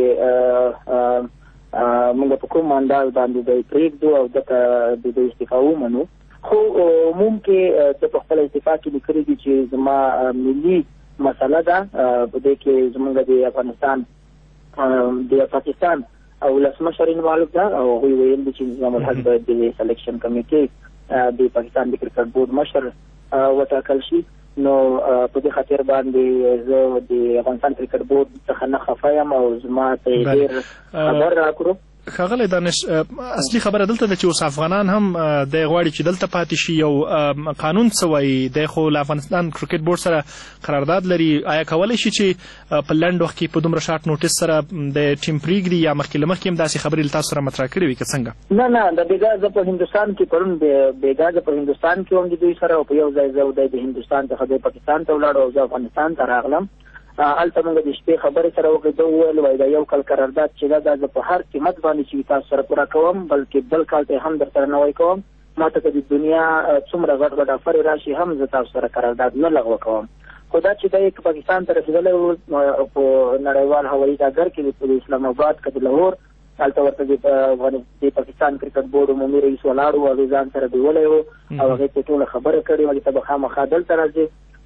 موږ په کوم انداز باندې د پرېږدو او دغه د استعفا ومنو. خو ممکن د په خپل استعفا کې لیکلي دي چې زما ملي مسله ده په دې کې زموږ د افغانستان د پاکستان او ولسمشر انوالو ده او هغوی ویل دي چې نظام الحق باید د سلیکشن کمیټې د پاکستان د کرکټ بورډ مشر وټاکل شي. نو په دې خاطر باندې زه د افغانستان کرکټ بورډ څخه نه خفه یم او زما ته یې ډېر خبر راکړو. ښاغلی دانش، اصلي خبره دلته ده چې اوس افغانان هم دی غواړي چې دلته پاتې شي. یو قانون څه وایي دی خو له افغانستان کرکټ بورډ سره قرارداد لري. آیا کولی شي چې په لنډ وخت کې په دومره شارټ نوټس سره د ټیم پرېږدي یا مخکې له مخکې هم داسې خبرې له تاسو سره مطرح کړې وي که څنګه؟ نه نه د بېګا زه په هندوستان کې پرون بېګا زه په هندوستان کې وم د دوی سره او په یو ځای زه دی د هندوستان څخه دی پاکستان ته ولاړو او زه افغانستان ته راغلم. هلته موږ د شپې خبرې سره وکړې. ده وویل وایي دا یو کال قرارداد چې ده دا زه په هر قیمت باندې چې تاسو سره پوره کوم بلکې بل کال ته هم در سره نوی کوم. ما ته که د دنیا څومره غټ غټ افرې راشي هم زه تاسو سره قرارداد نه لغوه کوم. خو دا چې دی که پاکستان ته رسېدلی و په نړیوال هوایي ډګر کې د اسلام آباد که د لاهور هلته ورته د پاکستان کرکټ بورډ عمومي رئیس ولاړ و هغې ځان سره بیولی و او هغې ته ټوله خبره کړې وه چې ته به خامخا دلته راځې.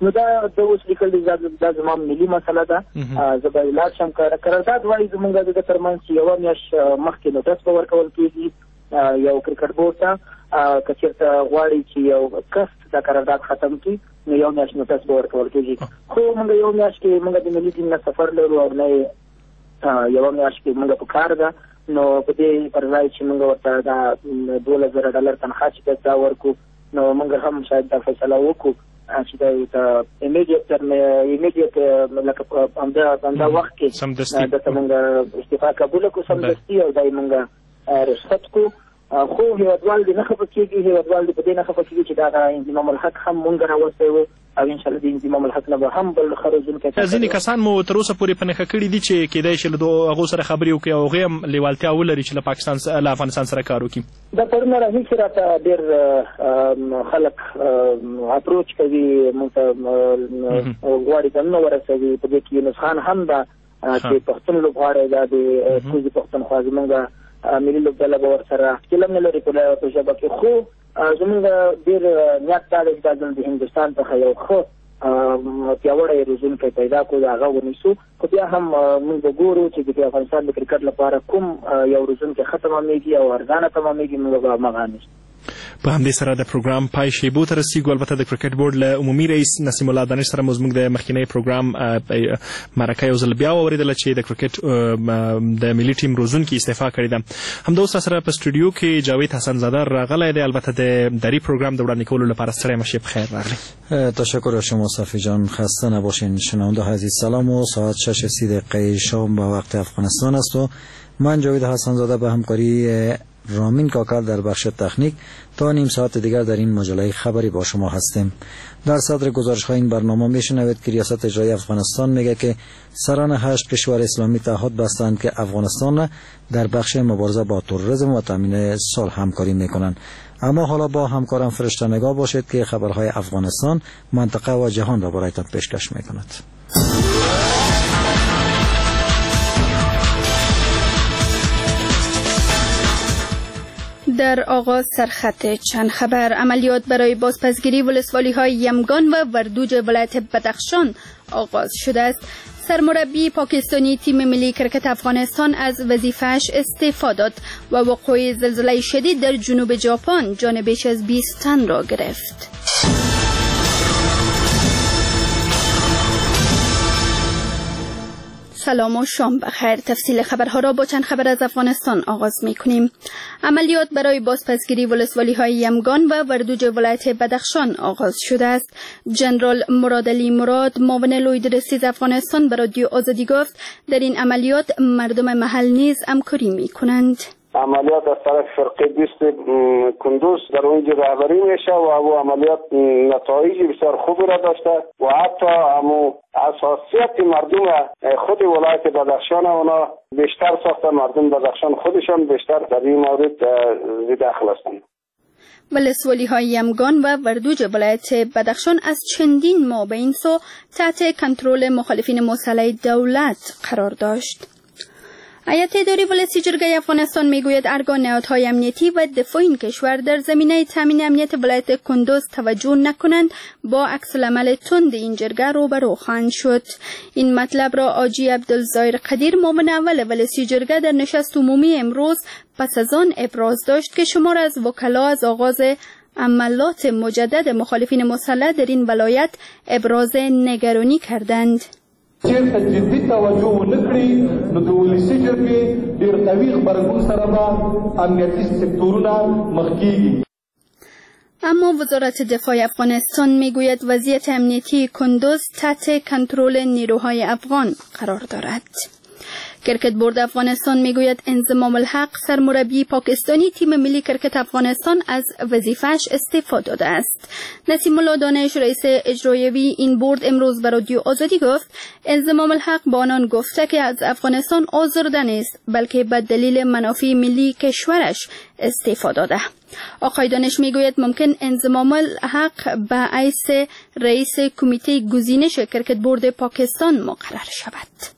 نو دا د اوس لیکل دي دا زما ملي مسله ده. زه به لاړ شم. قرارداد وایي زموږ د ترمنځ چې یوه میاشت مخکې نوټس به ورکول کېږي یو کرکټ بورډ ته، که چېرته غواړي چې یو کس دا قرارداد ختم کړي نو یو میاشت نوټس به ورکول کېږي. خو موږ یو میاشت کې موږ د ملي ټیم نه سفر لرو او نه یوه میاشت کې موږ په کار ده. نو په دې پر ځای چې موږ ورته دا دولس زره ډالر تنخوا چې دا ورکړو نو موږ هم شاید دا فیصله وکړو چې دا ایمیډیټ ایمیډیټ لکه په همدا وخت کې دته موږ استعفا قبوله کړو سمدستي او دا یې موږ رخصت کړو. خو هیوادوال دې نه خفه کېږي، هیوادوال دې په دې نه خفه کېږي چې دا انضمام الحق هم موږ راوستی و او انشاءالله د انضمام الحق نه به هم بل ښه روزونکی. ځینې کسان مو تر اوسه پورې په نښه کړي دي چې کېدای شي له هغو سره خبرې وکړي او هغوی هم لیوالتیا ولري چې له پاکستان له افغانستان سره کار وکړي. دا پرونه راهیسې راته ډېر خلک اپروچ کوي، موږ ته غواړي ځانونه ورسوي. په دې کې یونس خان هم ده چې پښتون لوبغاړی ده د کوزي پښتونخوا زموږ ملي لوبډله به ورسره ښکېل هم نه لري په ژبه کې. خو زموږ ډېر نیت دا دی چې دا ځل د هندوستان څخه یو ښه پیاوړی روزونکی پیدا کړو، د هغه ونیسو. خو بیا هم موږ به ګورو چې د افغانستان د کرکټ لپاره کوم یو روزونکی ښه تمامېږي او ارزانه تمامېږي، موږ به همغه نیسو. په همدې سره د پروګرام پای شیبو ته رسیږو. البته د کرکټ بورډ له عمومي رئیس نسیم الله دانش سره مو زموږ د مخکینی پروګرام مرکه یو ځل بیا واورېدله چې د کرکټ د ملي ټیم روزونکي استعفا کړې ده. همدا اوس سره په سټوډیو کې جاوید حسن زاده راغلی دی. البته د دری پروګرام د وړاندې کولو لپاره ستړی مشه. بخیر راغلی. تشکر از شما صفی جان، خسته نباشین. شنونده عزیز سلام و ساعت شش و سی دقیقه شام با وقت افغانستان است و من جاوید حسن زاده به همکاری رامین کاکل در بخش تکنیک تا نیم ساعت دیگر در این مجله خبری با شما هستیم. در صدر گزارش های این برنامه میشنوید که ریاست اجرایی افغانستان میگه که سران هشت کشور اسلامی تعهد بستند که افغانستان در بخش مبارزه با تروریسم و تامین صلح همکاری میکنند. اما حالا با همکارم فرشته نگاه باشید که خبرهای افغانستان، منطقه و جهان را برایتان پیشکش میکند. در آغاز سرخط چند خبر. عملیات برای بازپسگیری ولسوالی‌های یمگان و وردوج ولایت بدخشان آغاز شده است. سرمربی پاکستانی تیم ملی کرکت افغانستان از وظیفه‌اش استعفا داد و وقوع زلزله شدید در جنوب ژاپن جان بیش از بیست تن را گرفت. سلام و شام بخیر. تفصیل خبرها را با چند خبر از افغانستان آغاز می‌کنیم. عملیات برای بازپسگیری ولسوالی‌های یمگان و وردوج ولایت بدخشان آغاز شده است. جنرال مراد علی مراد، معاون لویدرسیز افغانستان، به رادیو آزادی گفت در این عملیات مردم محل نیز همکاری می‌کنند. عملیات از طرف فرقه بیست کندوز در اونجا رهبری میشه و او عملیات نتایج بسیار خوبی را داشته و حتی همو اساسیت مردم خود ولایت بدخشان اونا بیشتر ساخته. مردم بدخشان خودشان بیشتر در این مورد داخل هستند. ولسوالی‌های یمگان و وردوج ولایت بدخشان از چندین ماه به این سو تحت کنترل مخالفین مسلح دولت قرار داشت. هیئت اداری ولسی جرگه افغانستان میگوید ارگان نهادهای امنیتی و دفاع این کشور در زمینه تامین امنیت ولایت کندوز توجه نکنند با عکس العمل تند این جرگه روبرو خواهند شد. این مطلب را آجی عبدالظاهر قدیر، معاون اول ولسی جرگه، در نشست عمومی امروز پس از آن ابراز داشت که شمار از وکلا از آغاز عملات مجدد مخالفین مسلح در این ولایت ابراز نگرانی کردند. چیرته جدي توجه ونکړي نو د ولسی جرګې ډېر قوي غبرګون سره به امنیتي سکتورونه مخ کیږي. اما وزارت دفاع افغانستان میگوید وضعیت امنیتی کندوز تحت کنترل نیروهای افغان قرار دارد. کرکت بورد افغانستان میگوید انضمام الحق، سرمربی پاکستانی تیم ملی کرکت افغانستان، از وظیفه‌اش استعفا داده است. نسیم الله دانش، رئیس اجرایی این بورد، امروز به رادیو آزادی گفت انضمام الحق با آنان گفته که از افغانستان آزرده نیست، بلکه به دلیل منافع ملی کشورش استعفا داده. آقای دانش میگوید ممکن انضمام الحق به حیث رئیس کمیته گزینش کرکت بورد پاکستان مقرر شود.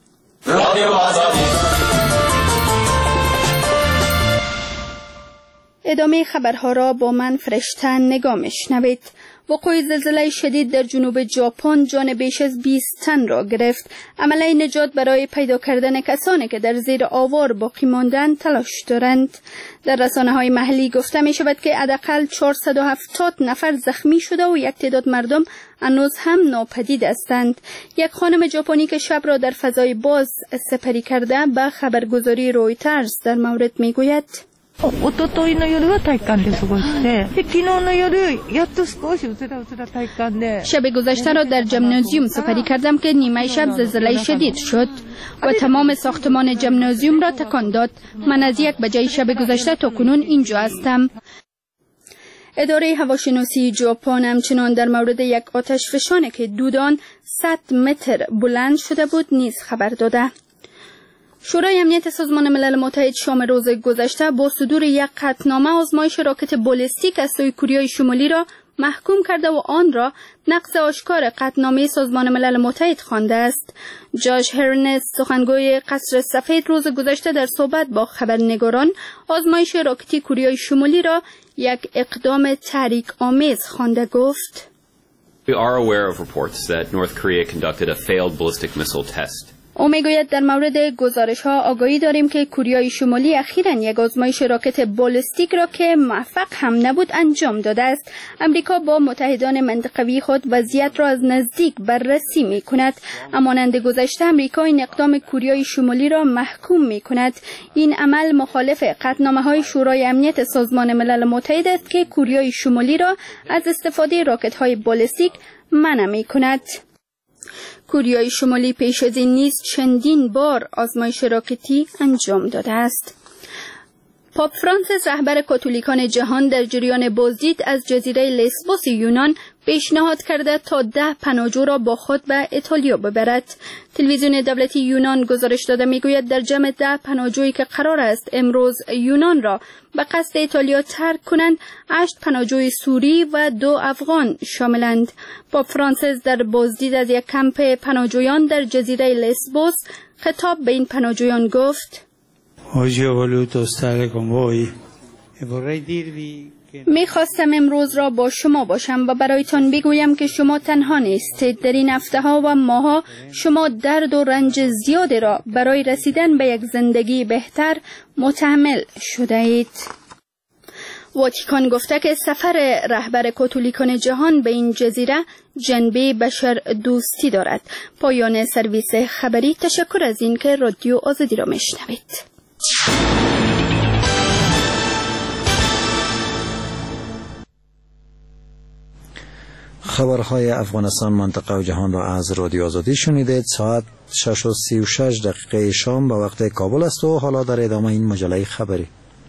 ادامه خبرها را با من فرشته نگاه میشنوید. وقوع زلزله شدید در جنوب ژاپن جان بیش از بیست تن را گرفت. عمله نجات برای پیدا کردن کسانی که در زیر آوار باقی ماندند تلاش دارند. در رسانه‌های محلی گفته می شود که حداقل چهارصد و هفتاد نفر زخمی شده و یک تعداد مردم هنوز هم ناپدید هستند. یک خانم ژاپنی که شب را در فضای باز سپری کرده به خبرگزاری رویترز در مورد می گوید: شب گذشته را در جمنازیوم سپری کردم که نیمه شب زلزله شدید شد و تمام ساختمان جمنازیوم را تکان داد. من از یک بجه شب گذشته تا کنون اینجا هستم. اداره هواشناسی ژاپن همچنان در مورد یک آتش فشانی که دودان صد متر بلند شده بود نیز خبر داده. شورای امنیت سازمان ملل متحد شام روز گذشته با صدور یک قطعنامه آزمایش راکت بالستیک از سوی کره شمالی را محکوم کرده و آن را نقض آشکار قطعنامه سازمان ملل متحد خوانده است. جاش هرنس، سخنگوی قصر سفید، روز گذشته در صحبت با خبرنگاران آزمایش راکتی کره شمالی را یک اقدام تحریک آمیز خوانده. گفت: We are aware of reports that North Korea conducted a failed ballistic missile test. او میگوید در مورد گزارش ها آگاهی داریم که کره شمالی اخیراً یک آزمایش راکت بالستیک را که موفق هم نبود انجام داده است. امریکا با متحدان منطقوی خود وضعیت را از نزدیک بررسی می کند. همانند گذشته امریکا این اقدام کره شمالی را محکوم می کند. این عمل مخالف قطعنامه های شورای امنیت سازمان ملل متحد است که کره شمالی را از استفاده راکت های بالستیک منع می کند. کره شمالی پیش از این نیز چندین بار آزمایش راکتی انجام داده است. پاپ فرانسیس، رهبر کاتولیکان جهان، در جریان بازدید از جزیره لسبوس یونان پیشنهاد کرده تا ده پناهجو را با خود به ایتالیا ببرد. تلویزیون دولتی یونان گزارش داده میگوید در جمع ده پناهجویی که قرار است امروز یونان را به قصد ایتالیا ترک کنند، هشت پناهجوی سوری و دو افغان شاملند. پاپ فرانسیس در بازدید از یک کمپ پناهجویان در جزیره لسبوس خطاب به این پناهجویان گفت: می خواستم امروز را با شما باشم و برایتان بگویم که شما تنها نیستید. در این هفته ها و ماه ها شما درد و رنج زیادی را برای رسیدن به یک زندگی بهتر متحمل شده اید. واتیکان گفته که سفر رهبر کاتولیکان جهان به این جزیره جنبه بشر دوستی دارد. پایان سرویس خبری. تشکر از این که رادیو آزادی را میشنوید. خبرهای افغانستان، منطقه و جهان را از رادیو آزادی شنیدید. ساعت شش و سی و شش دقیقه شام به وقت کابل است و حالا در ادامه این مجله خبری.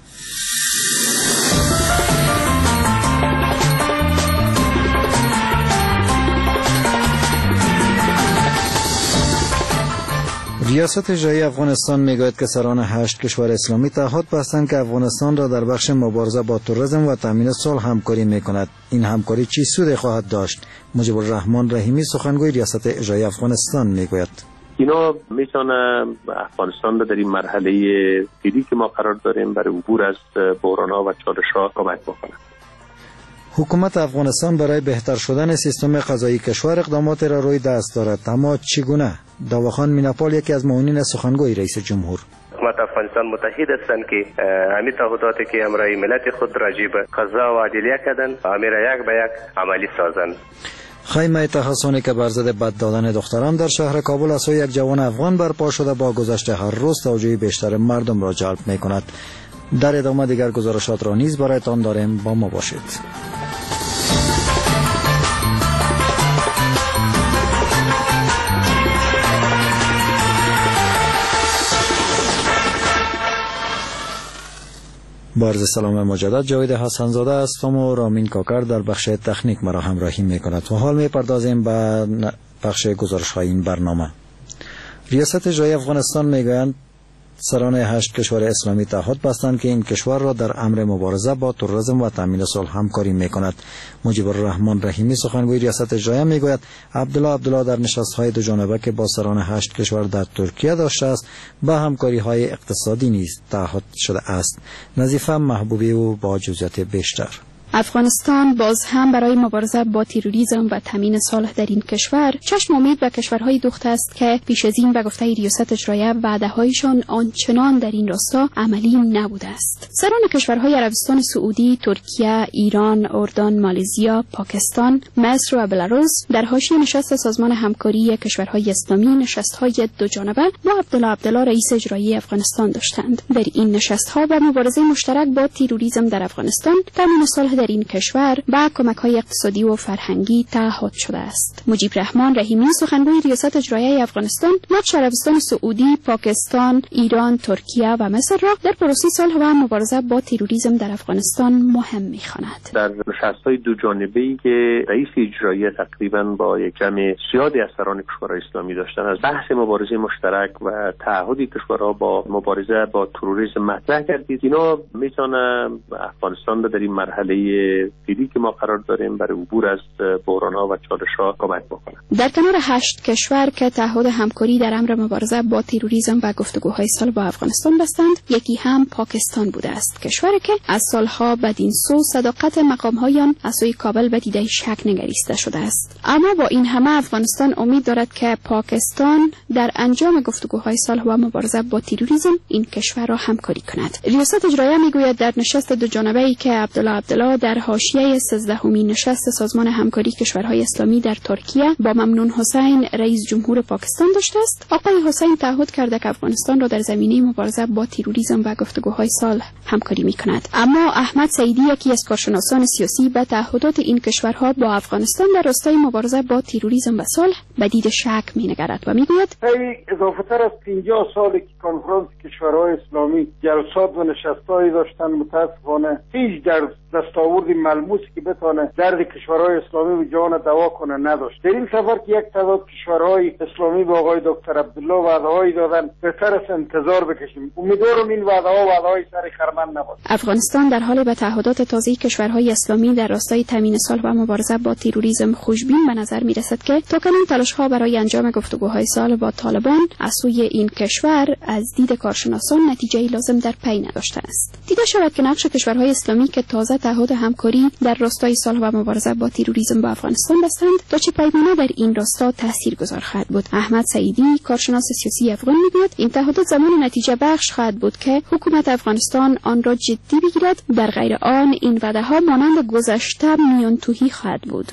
ریاست جمهوری افغانستان میگوید که سران هشت کشور اسلامی تعهد بستند که افغانستان را در بخش مبارزه با تروریسم و تامین صلح همکاری میکند. این همکاری چی سود خواهد داشت؟ مجیب الرحمن رحیمی، سخنگوی ریاست جمهوری افغانستان میگوید: اینا میتونه افغانستان را در این مرحله جدی که ما قرار داریم برای عبور از بحران‌ها و چالش‌ها کمک بکنه. حکومت افغانستان برای بهتر شدن سیستم قضایی کشور اقدامات را روی دست دارد، اما چگونه؟ داوخان میناپال، یکی از معاونین سخنگوی رئیس جمهور: حکومت افغانستان متحد هستند که همین تعهداتی که امرای ملت خود راجع به قضا و عدلیه کردن امیر یک به یک عملی سازند. خیمه تحصنی که بر ضد بد دادن دختران در شهر کابل از سوی یک جوان افغان برپا شده با گذشت هر روز توجه بیشتر مردم را جلب می کند. در ادامه دیگر گزارشات را نیز برایتان داریم، با ما باشید. با عرض سلام مجدد، جاوید حسن زاده هستم و رامین کاکر در بخش تکنیک مرا همراهی میکند و حال میپردازیم به بخش گزارش های این برنامه. ریاست جمهوری افغانستان میگویند سران هشت کشور اسلامی تعهد بستند که این کشور را در امر مبارزه با تروریسم و تامین صلح همکاری میکند. مجیب الرحمن رحیمی سخنگوی ریاست اجراییه میگوید عبدالله عبدالله در نشست‌های دو جانبه که با سران هشت کشور در ترکیه داشته است به همکاری‌های اقتصادی نیز تعهد شده است. نظیفه محبوبی او با جزئیات بیشتر. افغانستان باز هم برای مبارزه با تروریسم و تامین صلح در این کشور چشم امید به کشورهای دوخته است که پیش از این به گفته ریاست اجراییه وعده‌هایشان آنچنان در این راستا عملی نبوده است. سران کشورهای عربستان سعودی، ترکیه، ایران، اردن، مالزیا، پاکستان، مصر و بلاروس در حاشیه نشست سازمان همکاری کشورهای اسلامی نشست‌های دو جانبه با عبدالله عبدالله رئیس اجرایی افغانستان داشتند. در این نشست‌ها به مبارزه مشترک با تروریسم در افغانستان، تامین صلح در این کشور با کمک‌های اقتصادی و فرهنگی تعهد شده است. مجیب الرحمن رحیمی سخنگوی ریاست اجراییه افغانستان نقش عربستان سعودی، پاکستان، ایران، ترکیه و مصر را در پروسه صلح و مبارزه با تروریسم در افغانستان مهم می‌خواند. در نشست‌های دو جانبه‌ای که رئیس اجرایی تقریباً با یک جمع زیادی از سران کشورهای اسلامی داشتن از بحث مبارزه مشترک و تعهد کشورها با مبارزه با تروریسم مطرح کردید. اینا میتونه افغانستان را در این مرحله پیری که ما قرار داریم برای عبور از بحران‌ها و چالش‌ها کمک بکنه. در کنار هشت کشور که تعهد همکاری در امر مبارزه با تروریسم و گفتگوهای صلح با افغانستان بستند، یکی هم پاکستان بوده است، کشوری که از سالها بدین سو صداقت مقام‌های آن از سوی کابل به دیده شک نگریسته شده است. اما با این همه افغانستان امید دارد که پاکستان در انجام گفتگوهای صلح و مبارزه با تروریسم این کشور را همکاری کند. ریاست اجراییه میگوید در نشست دو جانبه‌ای که عبدالله عبدالله در حاشیه سیزدهمین نشست سازمان همکاری کشورهای اسلامی در ترکیه با ممنون حسین رئیس جمهور پاکستان داشته است، آقای حسین تعهد کرده که افغانستان را در زمینه مبارزه با تروریسم و گفتگوهای صلح همکاری می‌کند. اما احمد سعیدی، یکی از کارشناسان سیاسی، به تعهدات این کشورها با افغانستان در راستای مبارزه با تروریسم و صلح به دید شک می‌نگرد و می‌گوید اضافتر از پنجاه سالی که کنفرانس کشورهای اسلامی جلسات و نشست‌هایی داشتن، متأسفانه هیچ در دستاورد ملموسی که بتونه درد کشورهای اسلامی به جان دوا کنه نداشت. در این سفر که یک تعداد کشورهای اسلامی به آقای دکتر عبدالله وعده‌هایی دادن، بهتر است انتظار بکشیم. امیدوارم این وعده‌ها وعده‌های سر خرمن نباشه. افغانستان در حال به تعهدات تازه کشورهای اسلامی در راستای تامین صلح و مبارزه با تروریسم خوشبین به نظر می‌رسد که تاکنون تلاش‌ها برای انجام گفتگوهای صلح با طالبان از سوی این کشور از دید کارشناسان نتیجه‌ای لازم در پی نداشته است. دیده شود که نقش کشورهای اسلامی که تازه تعهد همکاری در راستای صلح و مبارزه با تروریسم با افغانستان بستند تا چه پیمانه در این راستا تاثیرگذار خواهد بود. احمد سعیدی، کارشناس سیاسی افغان، میگوید این تعهدات زمان نتیجه بخش خواهد بود که حکومت افغانستان آن را جدی بگیرد، در غیر آن این وعده‌ها مانند گذشته میان توهی خواهد بود.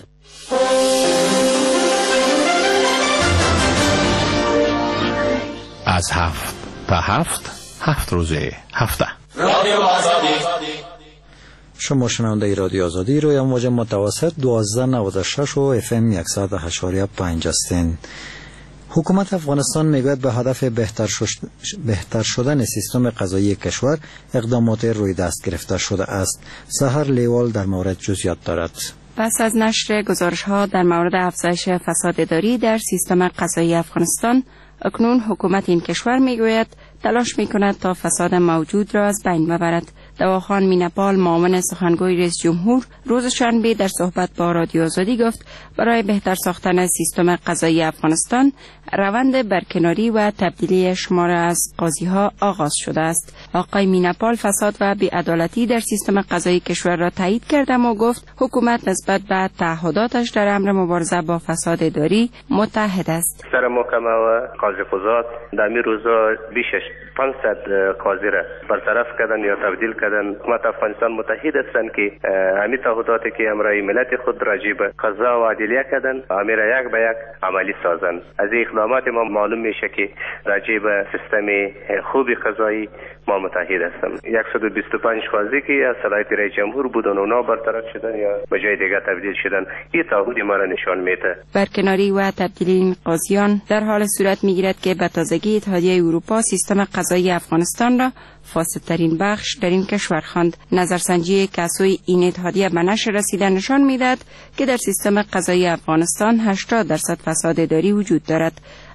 از هفت تا هفت هفت روزه هفته رادیو آزادی. شما شنونده رادیو آزادی روی امواج متوسط دوازده نود و شش و اف ام صد و هشت و پنج هستین. حکومت افغانستان میگوید به هدف بهتر, شش... بهتر شدن سیستم قضایی کشور اقدامات روی دست گرفته شده است. سحر لیوال در مورد جزئیات دارد. پس از نشر گزارش‌ها در مورد افزایش فساد اداری در سیستم قضایی افغانستان، اکنون حکومت این کشور میگوید تلاش میکند تا فساد موجود را از بین ببرد. دواخان مینپال، معاون سخنگوی رئیس جمهور، روز شنبه در صحبت با رادیو آزادی گفت برای بهتر ساختن سیستم قضایی افغانستان روند برکناری و تبدیلی شمار از قاضی‌ها آغاز شده است. آقای مینپال فساد و بی‌عدالتی در سیستم قضایی کشور را تایید کرد و گفت حکومت نسبت به تعهداتش در امر مبارزه با فساد اداری متحد است. سر محکمه و قاضی قضات در می روزا بیش از پانصد قاضی را برطرف کردن یا تبدیل کردن. حکومت افغانستان متحد هستند که همین تعهداتی که امرای ملت خود راجع به قضا و عدلیه کردن امیر یک به یک عملی سازند. از این اقدامات ما معلوم میشه که راجع به سیستم خوب قضایی ما متحد هستیم. صد و بیست و پنج قاضی که از صلاحیت رئیس جمهور بودن اونا برطرف شدن یا به جای دیگه تبدیل شدن. این تعهد ما را نشان میده. برکناری و تبدیلی این قاضیان در حال صورت میگیرد که به تازگی اتحادیه اروپا سیستم قضایی افغانستان را فاسدترین بخش در این کشور خواند. نظرسنجی که از سوی این اتحادیه به نشر رسیده نشان میدهد که در سیستم قضایی افغانستان هشتاد درصد فساد اداری وجود دارد.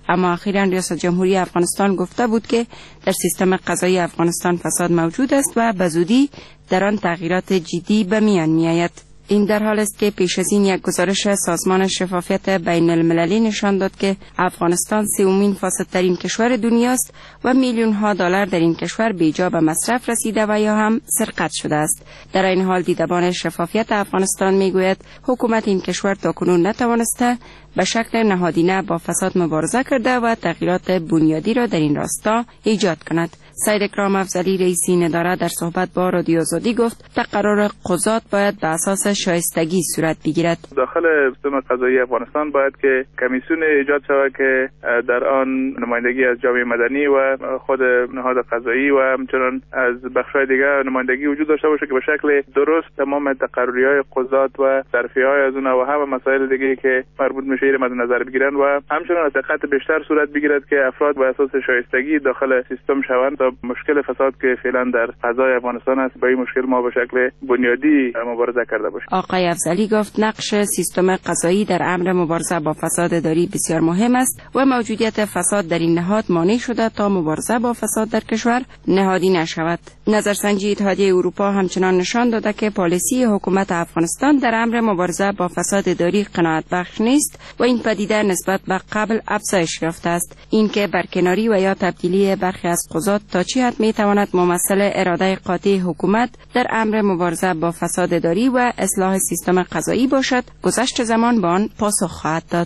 اما اخیراً ریاست جمهوری افغانستان گفته بود که در سیستم قضایی افغانستان فساد موجود است و به زودی در آن تغییرات جدی به میان میآید. این در حال است که پیش از این یک گزارش سازمان شفافیت بین المللی نشان داد که افغانستان سومین فاسدترین کشور دنیاست و میلیون ها دلار در این کشور بیجا به مصرف رسیده و یا هم سرقت شده است. در این حال دیدبان شفافیت افغانستان میگوید حکومت این کشور تاکنون نتوانسته به شکل نهادینه با فساد مبارزه کرده و تغییرات بنیادی را در این راستا ایجاد کند. سید اکرام افضلی رئیس این اداره در صحبت با رادیو آزادی گفت تقرر قضات باید به اساس شایستگی صورت بگیرد. داخل سیستم قضایی افغانستان باید که کمیسیون ایجاد شود که در آن نمایندگی از جامعه مدنی و خود نهاد قضایی و همچنین از بخش‌های دیگر نمایندگی وجود داشته باشه که به شکل درست تمام تقرری‌های قضات و صرفی‌های از اونها و همه مسائل دیگه که مربوط میشه را مد نظر بگیرن و همچنین از دقت بیشتر صورت بگیرد که افراد به اساس شایستگی داخل سیستم شوند تا مشکل فساد که فعلا در قضای افغانستان است با این مشکل ما به شکل بنیادی مبارزه کرده باشیم. آقای افضلی گفت نقش سیستم قضایی در امر مبارزه با فساد اداری بسیار مهم است و موجودیت فساد در این نهاد مانع شده تا مبارزه با فساد در کشور نهادی نشود. نظرسنجی اتحادیه اروپا همچنان نشان داده که پالیسی حکومت افغانستان در امر مبارزه با فساد اداری قناعت بخش نیست و این پدیده نسبت به قبل افزایش یافته است. اینکه برکناری و یا تبدیلی برخی از قضات تا چه حد می تواند ممثل اراده قاطع حکومت در امر مبارزه با فساد اداری و اصلاح سیستم قضایی باشد، گذشت زمان به آن پاسخ خواهد داد.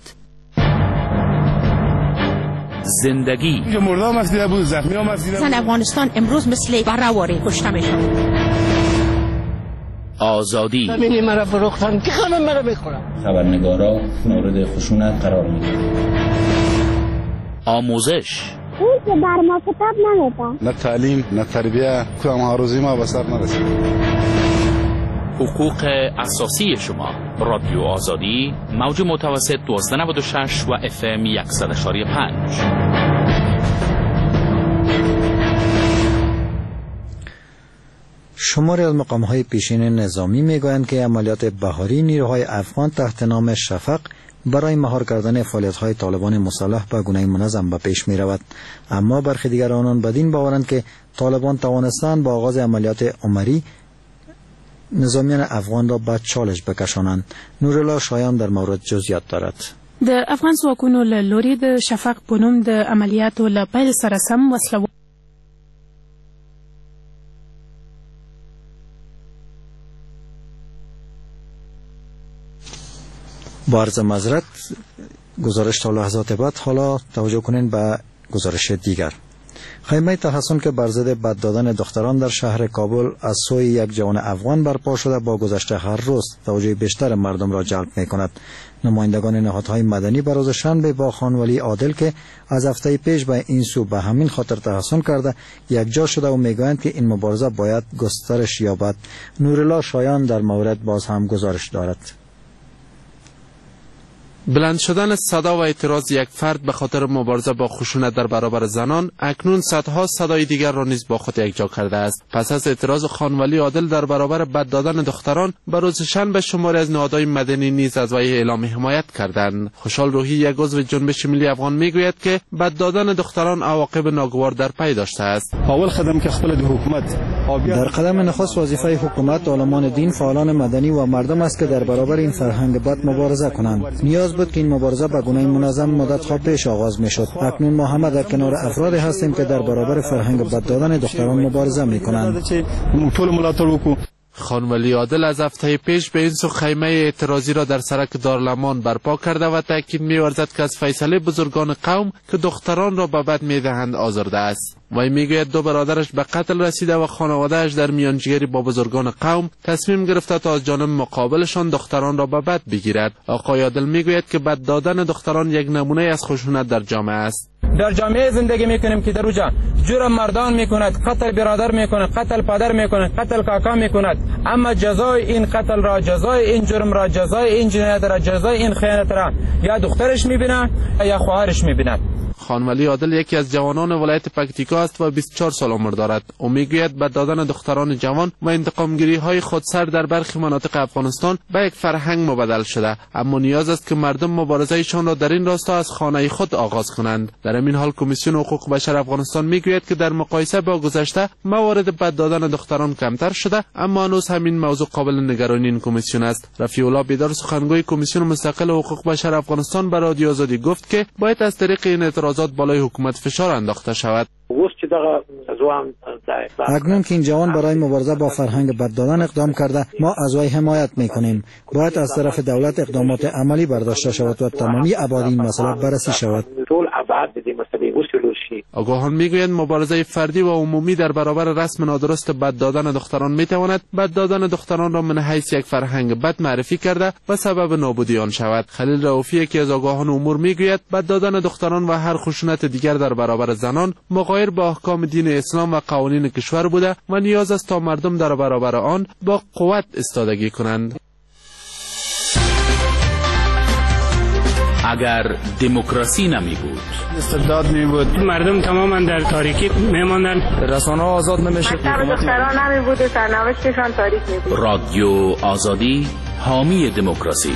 زندگی زن افغانستان امروز مثل بره‌واره کشته میشن. آزادی همین مرا فروختن که همه مرا میخورن. خبرنگارا مورد خشونت قرار میگیرن. آموزش اون که در ما کتاب نمیده. نه تعلیم نه تربیه که ما روزی ما به سر نرسید. حقوق اساسی شما. رادیو آزادی موج متوسط دوازده نود و شش و اف ام صد و پنج. شماری از مقام‌های پیشین نظامی میگویند که عملیات بهاری نیروهای افغان تحت نام شفق برای مهار کردن فعالیت‌های طالبان مسلح به گونه منظم به پیش می‌رود، اما برخی دیگر آنان بدین باورند که طالبان توانستند با آغاز عملیات عمری نظامیان افغان را به چالش بکشانند. نورالله شایان در مورد جزئیات دارد. د افغان ځواکونو له لوري د شفق په نوم د عملیاتو له پیل سره سم وسله با عرض معذرت گزارش تا لحظات بعد. حالا توجه کنین به گزارش دیگر. خیمه تحصن که بر ضد بد دادن دختران در شهر کابل از سوی یک جوان افغان برپا شده با گذشت هر روز توجه بیشتر مردم را جلب می کند. نمایندگان نهادهای مدنی بر روز شنبه با خانوالی عادل که از هفته پیش به این سو به همین خاطر تحصن کرده یک جا شده و میگویند که این مبارزه باید گسترش یابد. نورالله شایان در مورد باز هم گزارش دارد. بلند شدن صدا و اعتراض یک فرد به خاطر مبارزه با خشونت در برابر زنان اکنون صدها صدای دیگر را نیز با خود یکجا کرده است. پس از اعتراض خانوالی عادل در برابر بد دادن دختران به روز شنبه شماری از نهادهای مدنی نیز از وی اعلام حمایت کردند. خوشحال روحی یک عضو جنبش ملی افغان میگوید که بد دادن دختران عواقب ناگوار در پی داشته است. اول قدم که خپل د حکومت در قدم نخست وظیفه حکومت، علمان دین، فعالان مدنی و مردم است که در برابر این فرهنگ بد مبارزه کنند. نیاز بود که این مبارزه به گونه منظم مدت ها پیش آغاز می شد. اکنون ما همه در کنار افرادی هستیم که در برابر فرهنگ بد دادن دختران مبارزه می کنند. خانوالی عادل از هفته پیش به این سو خیمه اعتراضی را در سرک دارالمان برپا کرده و تاکید می‌ورزد که از فیصله بزرگان قوم که دختران را به بد می‌دهند آزرده است. وی میگوید دو برادرش به قتل رسیده و خانواده‌اش در میانجیگری با بزرگان قوم تصمیم گرفته تا از جانب مقابلشان دختران را به بد بگیرد. آقای عادل میگوید که بد دادن دختران یک نمونه از خشونت در جامعه است. در جامعه زندگی میکنیم که در اوجا جرم مردان میکند، قتل برادر میکند، قتل پدر میکند، قتل کاکا میکند، اما جزای این قتل را، جزای این جرم را، جزای این جنایت را، جزای این خیانت را یا دخترش میبیند یا خواهرش میبیند. خانولی عادل یکی از جوانان ولایت پکتیکا است و بیست و چهار سال عمر دارد. او میگوید به دادن دختران جوان و انتقامگیری های خودسر در برخی مناطق افغانستان به یک فرهنگ مبدل شده، اما نیاز است که مردم مبارزه‌شان را در این راستا از خانه خود آغاز کنند. در این حال کمیسیون حقوق بشر افغانستان میگوید که در مقایسه با گذشته موارد بد دادن دختران کمتر شده، اما هنوز همین موضوع قابل نگرانی این کمیسیون است. رفیع الله بیدار سخنگوی کمیسیون مستقل حقوق بشر افغانستان به رادیو آزادی گفت که باید از طریق این اعتراضات بالای حکومت فشار انداخته شود. اکنون که این جوان برای مبارزه با فرهنگ بد دادن اقدام کرده، ما از وی حمایت میکنیم. باید از طرف دولت اقدامات عملی برداشته شود و تمامی ابعاد این مسئله بررسی شود. آگاهان میگویند مبارزه فردی و عمومی در برابر رسم نادرست بد دادن دختران میتواند بد دادن دختران را من حیث یک فرهنگ بد معرفی کرده و سبب نابودی آن شود. خلیل رؤوفی یکی از آگاهان امور میگوید بد دادن دختران و هر خشونت دیگر در برابر زنان مغایر با احکام دین اسلام و قوانین کشور بوده و نیاز است تا مردم در برابر آن با قوت ایستادگی کنند. اگر دموکراسی نمی بود، استبداد می بود، مردم تماما در تاریکی می ماندن، رسانه آزاد نمیشه، دختران نمی بود و سرنوشتشان تاریک می بود. رادیو آزادی حامی دموکراسی.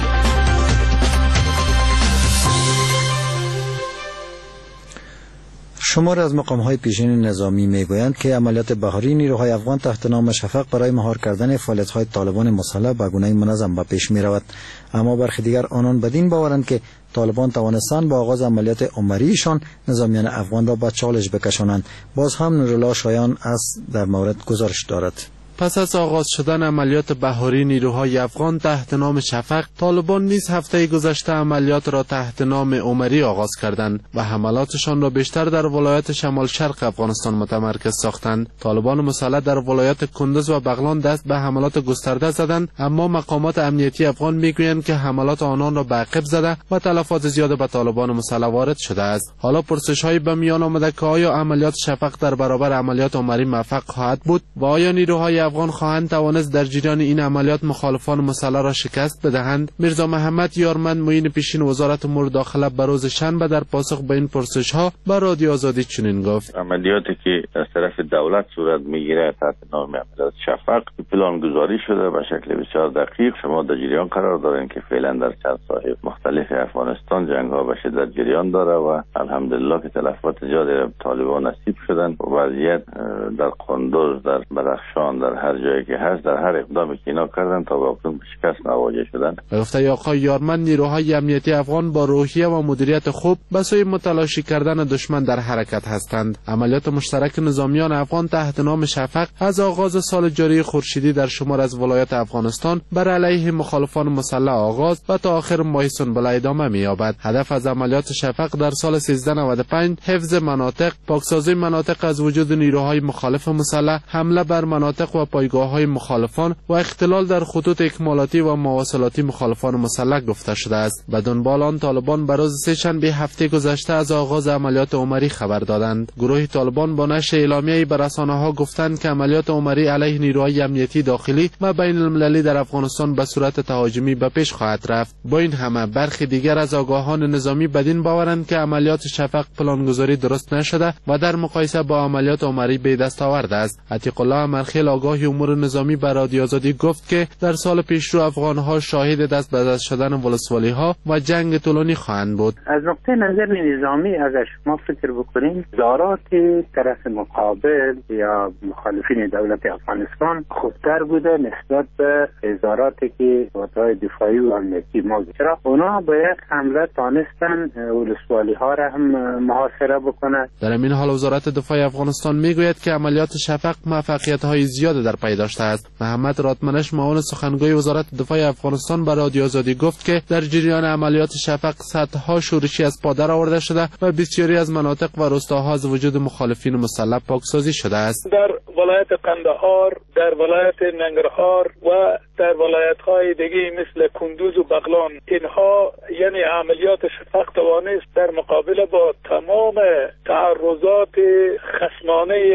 شمار از مقام‌های پیشین نظامی میگویند که عملیات بهاری نیروهای افغان تحت نام شفق برای مهار کردن فعالیت‌های طالبان مسلح به گونه‌ای منظم به پیش می‌رود، اما برخی دیگر آنان بدین باورند که طالبان توانستند با آغاز عملیات عمریشان نظامیان افغان را به چالش بکشانند. باز هم نورالله شایان از در مورد گزارش دارد. پس از آغاز شدن عملیات بهاری نیروهای افغان تحت نام شفق، طالبان نیز هفته گذشته عملیات را تحت نام عمری آغاز کردند و حملاتشان را بیشتر در ولایت شمال شرق افغانستان متمرکز ساختند. طالبان مسلح در ولایت کندوز و بغلان دست به حملات گسترده زدند، اما مقامات امنیتی افغان میگویند که حملات آنان را به عقب زده و تلفات زیاد به طالبان مسلح وارد شده است. حالا پرسش‌هایی به میان آمده که آیا عملیات شفق در برابر عملیات عمری موفق خواهد بود و آیا نیروهای افغان خواهند توانست در جریان این عملیات مخالفان مسلح را شکست بدهند؟ میرزا محمد یارمند معین پیشین وزارت امور داخله به روز شنبه در پاسخ به این پرسش‌ها به رادیو آزادی چنین گفت: عملیاتی که از طرف دولت صورت میگیره تحت نام عملیات شفق پلان گذاری شده به شکل بسیار دقیق. شما در جریان قرار دارین که فعلا در چند ساحه مختلف افغانستان جنگ ها به شدت جریان داره و الحمدلله که تلفات زیادی طالبان نصیب شدن. وضعیت در قندوز، در بدخشان، در هر جایی که هست، در هر اقدامی که اینا کردن تا واقعا به شکست مواجه شدن. به گفته آقای یارمند، نیروهای امنیتی افغان با روحیه و مدیریت خوب به سوی متلاشی کردن دشمن در حرکت هستند. عملیات مشترک نظامیان افغان تحت نام شفق از آغاز سال جاری خورشیدی در شمار از ولایات افغانستان بر علیه مخالفان مسلح آغاز و تا آخر ماه سنبله ادامه می‌یابد. هدف از عملیات شفق در سال سیزده نود و پنج حفظ مناطق، پاکسازی مناطق از وجود نیروهای مخالف مسلح، حمله بر مناطق و پایگاه‌های مخالفان و اختلال در خطوط اکمالاتی و مواصلاتی مخالفان مسلح گفته شده است. به دنبال آن طالبان به روز سه‌شنبه هفته گذشته از آغاز عملیات عمری خبر دادند. گروه طالبان با نشر اعلامیه‌ای به رسانه‌ها گفتند که عملیات عمری علیه نیروهای امنیتی داخلی و بین المللی در افغانستان به صورت تهاجمی به پیش خواهد رفت. با این همه برخی دیگر از آگاهان نظامی بدین باورند که عملیات شفق پلانگذاری درست نشده و در مقایسه با عملیات عمری به دست آورده است. عتیق الله امرخیل آگاه امور نظامی به رادیو آزادی گفت که در سال پیشرو افغان‌ها شاهد دست به دست شدن ولسوالی‌ها و جنگ طولانی خواهند بود. از نقطه نظر نظامی اگر شما فکر بکنیم، ظاهرات طرف مقابل یا مخالفین دولت افغانستان خوبتر بوده نسبت به ظاهراتی که قوای دفاعی و امنیتی ما چرا اونا با یک حمله تانستن ولسوالی‌ها را هم محاصره بکنند. در این حال وزارت دفاع افغانستان میگوید که عملیات شفق موفقیت‌های زیاد در پی داشته است. محمد راتمنش معاون سخنگوی وزارت دفاع افغانستان به رادیو آزادی گفت که در جریان عملیات شفق صدها شورشی از پادر آورده شده و بسیاری از مناطق و روستاها از وجود مخالفین مسلح پاکسازی شده است. در ولایت قندهار، در ولایت ننگرهار و در ولایت‌های دیگه مثل کندوز و بغلان، اینها یعنی عملیات شفق توانست در مقابل با تمام تعرضات خصمانه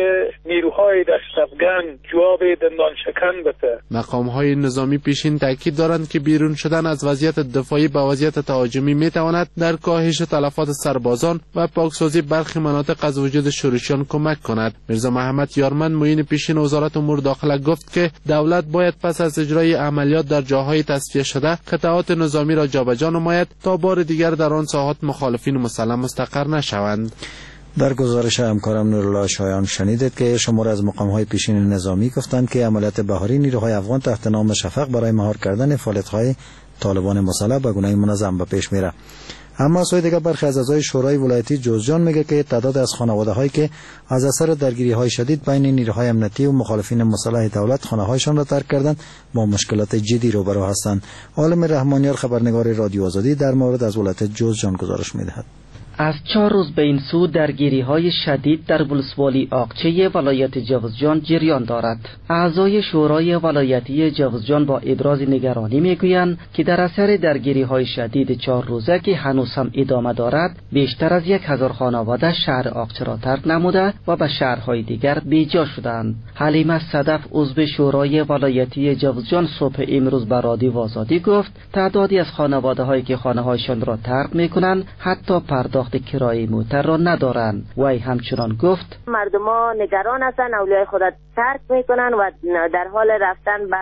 نیروهای دشت افغان جواب دندان شکن بده. مقام‌های نظامی پیشین تاکید دارند که بیرون شدن از وضعیت دفاعی به وضعیت تهاجمی میتواند در کاهش تلفات سربازان و پاکسازی برخی مناطق از وجود شورشیان کمک کند. میرزا محمد یارمن معین پیشین وزارت امور داخله گفت که دولت باید پس از اجرای عملیات در جاهای تصفیه شده قطعات نظامی را جابجا نماید تا بار دیگر در آن ساحات مخالفین مسلح مستقر نشوند. در گزارش همکارم نورالله شایان شنیدید که شمار از مقام‌های پیشین نظامی گفتند که عملیات بهاری نیروهای افغان تحت نام شفق برای مهار کردن فعالیت‌های طالبان مسلح به گونه منظم به پیش میره. اما سوی دیگر برخی از اعضای شورای ولایتی جوزجان میگه که تعداد از خانواده‌هایی که از اثر درگیری‌های شدید بین نیروهای امنیتی و مخالفین مسلح دولت خانه‌هایشان را ترک کردند با مشکلات جدی روبرو هستند. عالم رحمانیار خبرنگار رادیو آزادی در مورد از ولایت جوزجان گزارش می‌دهد. از چهار روز به این سو درگیری های شدید در ولسوالی آقچه ولایت جوزجان جریان دارد. اعضای شورای ولایتی جوزجان با ابراز نگرانی میگویند که در اثر درگیری های شدید چهار روزه که هنوز هم ادامه دارد، بیشتر از یک هزار خانواده شهر آقچه را ترک نموده و به شهرهای دیگر بیجا شدند. حلیمه صدف عضو شورای ولایتی جوزجان صبح امروز به رادیو آزادی گفت تعدادی از خانواده هایی که خانه هایشان را ترک میکنند حتی پرداخت کرایه موتر را ندارند. وی همچنان گفت مردم ها نگران هستند، اولیای خود ترک میکنند و در حال رفتن به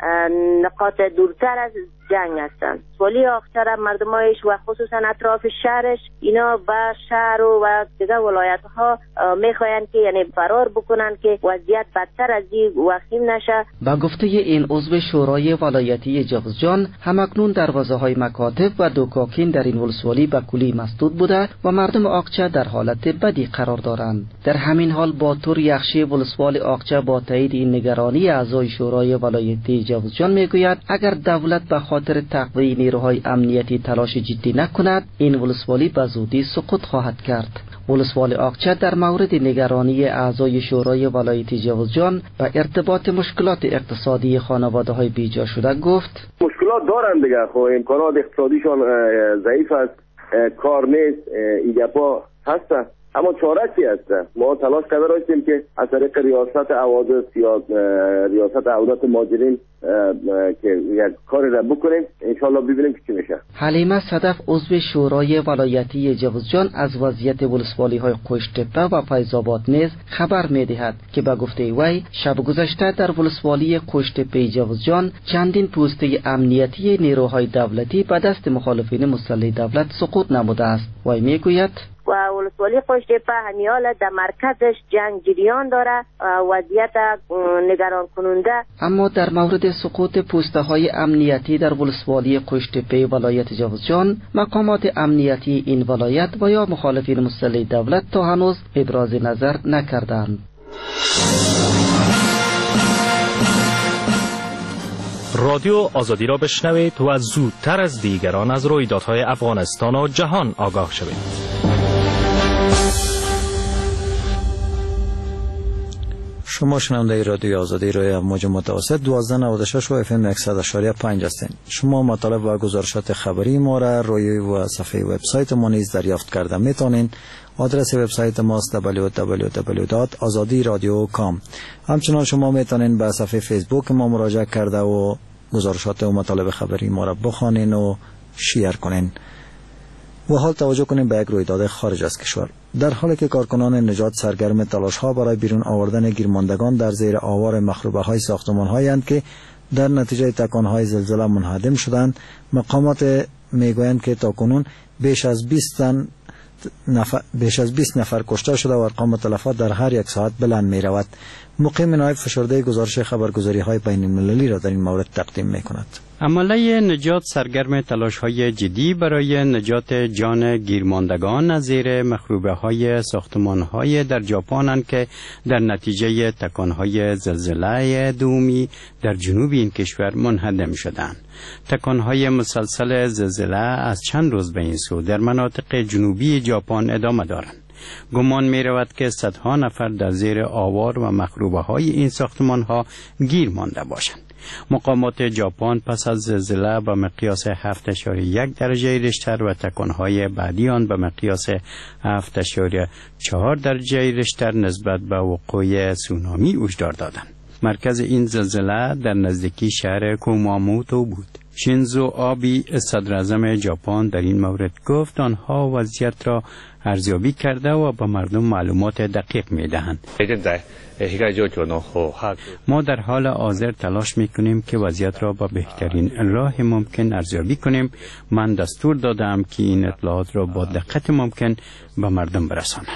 نقاط دورتر از جنگ هستند. ولی آخر مردمایش و خصوصا اطراف شهرش اینا به شهر و دیگر ولایت ها میخواین که یعنی فرار بکنن که وضعیت بدتر از این وخیم نشه. با گفته این عضو شورای ولایتی جوزجان همکنون دروازه های مکاتب و دوکاکین در این ولسوالی به کلی مسدود بوده و مردم آقچه در حالت بدی قرار دارند. در همین حال با طور یخشی ولسوالی آقچه با تایید این نگرانی اعضای شورای ولایتی جوزجان میگوید اگر دولت به خاطر تقویت نیروهای امنیتی تلاش جدی نکند این ولسوالی به زودی سقوط خواهد کرد. ولسوالی آقچه در مورد نگرانی اعضای شورای ولایتی جوزجان و ارتباط مشکلات اقتصادی خانواده های بیجا شده گفت مشکلات دارند دیگه، خب امکانات اقتصادیشان ضعیف است، کار نیست، این گپا هست، اما چاره چی هست؟ ما تلاش کرده راشتیم که از طریق ریاست حوادث یا ریاست عودت مهاجرین که یک کاری را بکنیم، انشالله ببینیم که چی میشه. حلیمه صدف عضو شورای ولایتی جوزجان از وضعیت ولسوالی های قشتپه و فیض‌آباد نیز خبر میدهد که به گفته وی شب گذشته در ولسوالی قشتپه جوزجان چندین پوسته امنیتی نیروهای دولتی به دست مخالفین مسلح دولت سقوط نموده است. وی میگوید و ولسوالی قشتپه همیال در مرکزش جنگ جریان داره، وضعیت نگران کننده. اما در مورد سقوط پوسته های امنیتی در ولسوالی قشتپه ولایت جوزجان مقامات امنیتی این ولایت و یا مخالفین مسلح دولت تا هنوز ابراز نظر نکردند. رادیو آزادی را بشنوید و زودتر از دیگران از رویدادهای افغانستان و جهان آگاه شوید. شما شنونده رادیو آزادی روی موج متوسط دوازده نود و شش و اف ام صد و پنج هستید. شما مطالب و گزارشات خبری ما را روی و صفحه وبسایت ما نیز دریافت کرده میتونین. آدرس وبسایت ماست دبلیو دبلیو دبلیو دات آزادی رادیو دات کام. همچنان شما میتونین به صفحه فیسبوک ما مراجعه کرده و گزارشات و مطالب خبری ما را بخوانین و شیر کنین. و حال توجه کنیم به یک رویداد خارج از کشور. در حالی که کارکنان نجات سرگرم تلاش ها برای بیرون آوردن گیرماندگان در زیر آوار مخروبه های ساختمان هایند که در نتیجه تکان های زلزله منهدم شدند، مقامات میگویند که تاکنون بیش از بیست نفر بیش از بیست نفر کشته شده و ارقام تلفات در هر یک ساعت بلند می رود. مقیم نایب فشرده گزارش خبرگزاری های بین المللی را در این مورد تقدیم می کند. عمله نجات سرگرم تلاش های جدی برای نجات جان گیرماندگان از زیر مخروبه های ساختمان های در ژاپنند که در نتیجه تکان های زلزله دومی در جنوب این کشور منهدم شدند. تکان های مسلسل زلزله از چند روز به این سو در مناطق جنوبی ژاپن ادامه دارند. گمان می رود که صدها نفر در زیر آوار و مخروبه های این ساختمان ها گیر مانده باشند. مقامات ژاپن پس از زلزله به مقیاس هفت اشاره یک درجه ریشتر و تکانهای بعدی آن به مقیاس هفت اشاره چهار درجه ریشتر نسبت به وقوع سونامی هشدار دادند. مرکز این زلزله در نزدیکی شهر کوماموتو بود. شینزو آبی صدر اعظم ژاپن در این مورد گفت آنها وضعیت را ارزیابی کرده و به مردم معلومات دقیق می‌دهند. ما در حال حاضر تلاش می‌کنیم که وضعیت را با بهترین راه ممکن ارزیابی کنیم. من دستور دادم که این اطلاعات را با دقت ممکن به مردم برسانند.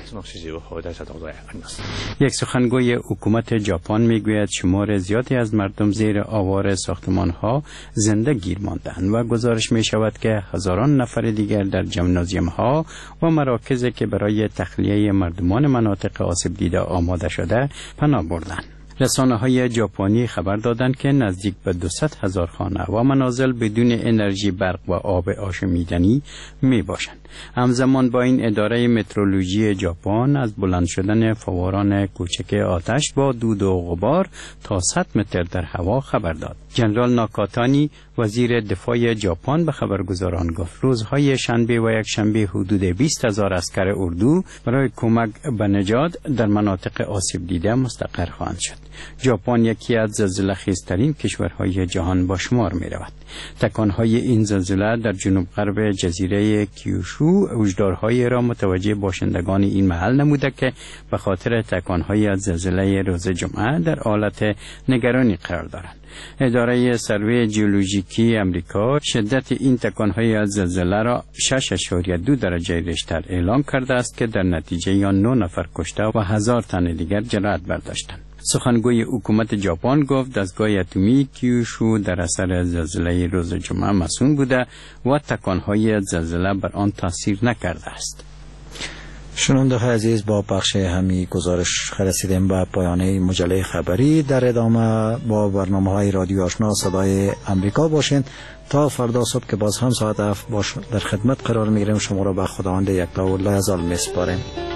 یک سخنگوی حکومت ژاپن میگوید شمار زیادی از مردم زیر آوار ساختمان‌ها زنده گیر ماندند و گزارش می‌شود که هزاران نفر دیگر در ژیمنازیوم‌ها و مراکزی که برای تخلیه مردمان مناطق آسیب دیده آماده شده پناه بردند. رسانه های ژاپنی خبر دادند که نزدیک به دویست هزار خانه و منازل بدون انرژی برق و آب آشامیدنی می باشند. همزمان با این اداره مترولوژی ژاپن از بلند شدن فواران کوچک آتش با دود و غبار تا صد متر در هوا خبر داد. جنرال ناکاتانی وزیر دفاع ژاپن به خبرگزاران گفت روزهای شنبه و یک شنبه حدود بیست هزار عسکر اردو برای کمک به نجات در مناطق آسیب دیده مستقر خواهند شد. ژاپن یکی از زلزله‌خیزترین کشورهای جهان با شمار می رود. تکانهای این زلزله در جنوب غرب جزیره کیوشو هشدارهای را متوجه باشندگان این محل نموده که به خاطر تکانهای از زلزله روز جمعه در حالت نگرانی قرار دارند. اداره سروی ژئولوژیکی امریکا شدت این تکانهای از زلزله را شش اشاره دو درجه ریشتر اعلام کرده است که در نتیجه آن نه نفر کشته و هزار تن دیگر جراحت برداشتند. سخنگوی حکومت ژاپن گفت دستگاه اتمی کیوشو در اثر زلزله روز جمعه مسئول بوده و تکانهای زلزله بر آن تاثیر نکرده است. شنونده عزیز، با بخش همی گزارش رسیدیم به پایان مجله خبری. در ادامه با برنامه های رادیو آشنا صدای امریکا باشین تا فردا صبح که باز هم ساعت هفت باش در خدمت قرار میگیریم. شما را به خداوند یکتا و لعزال میسپاریم.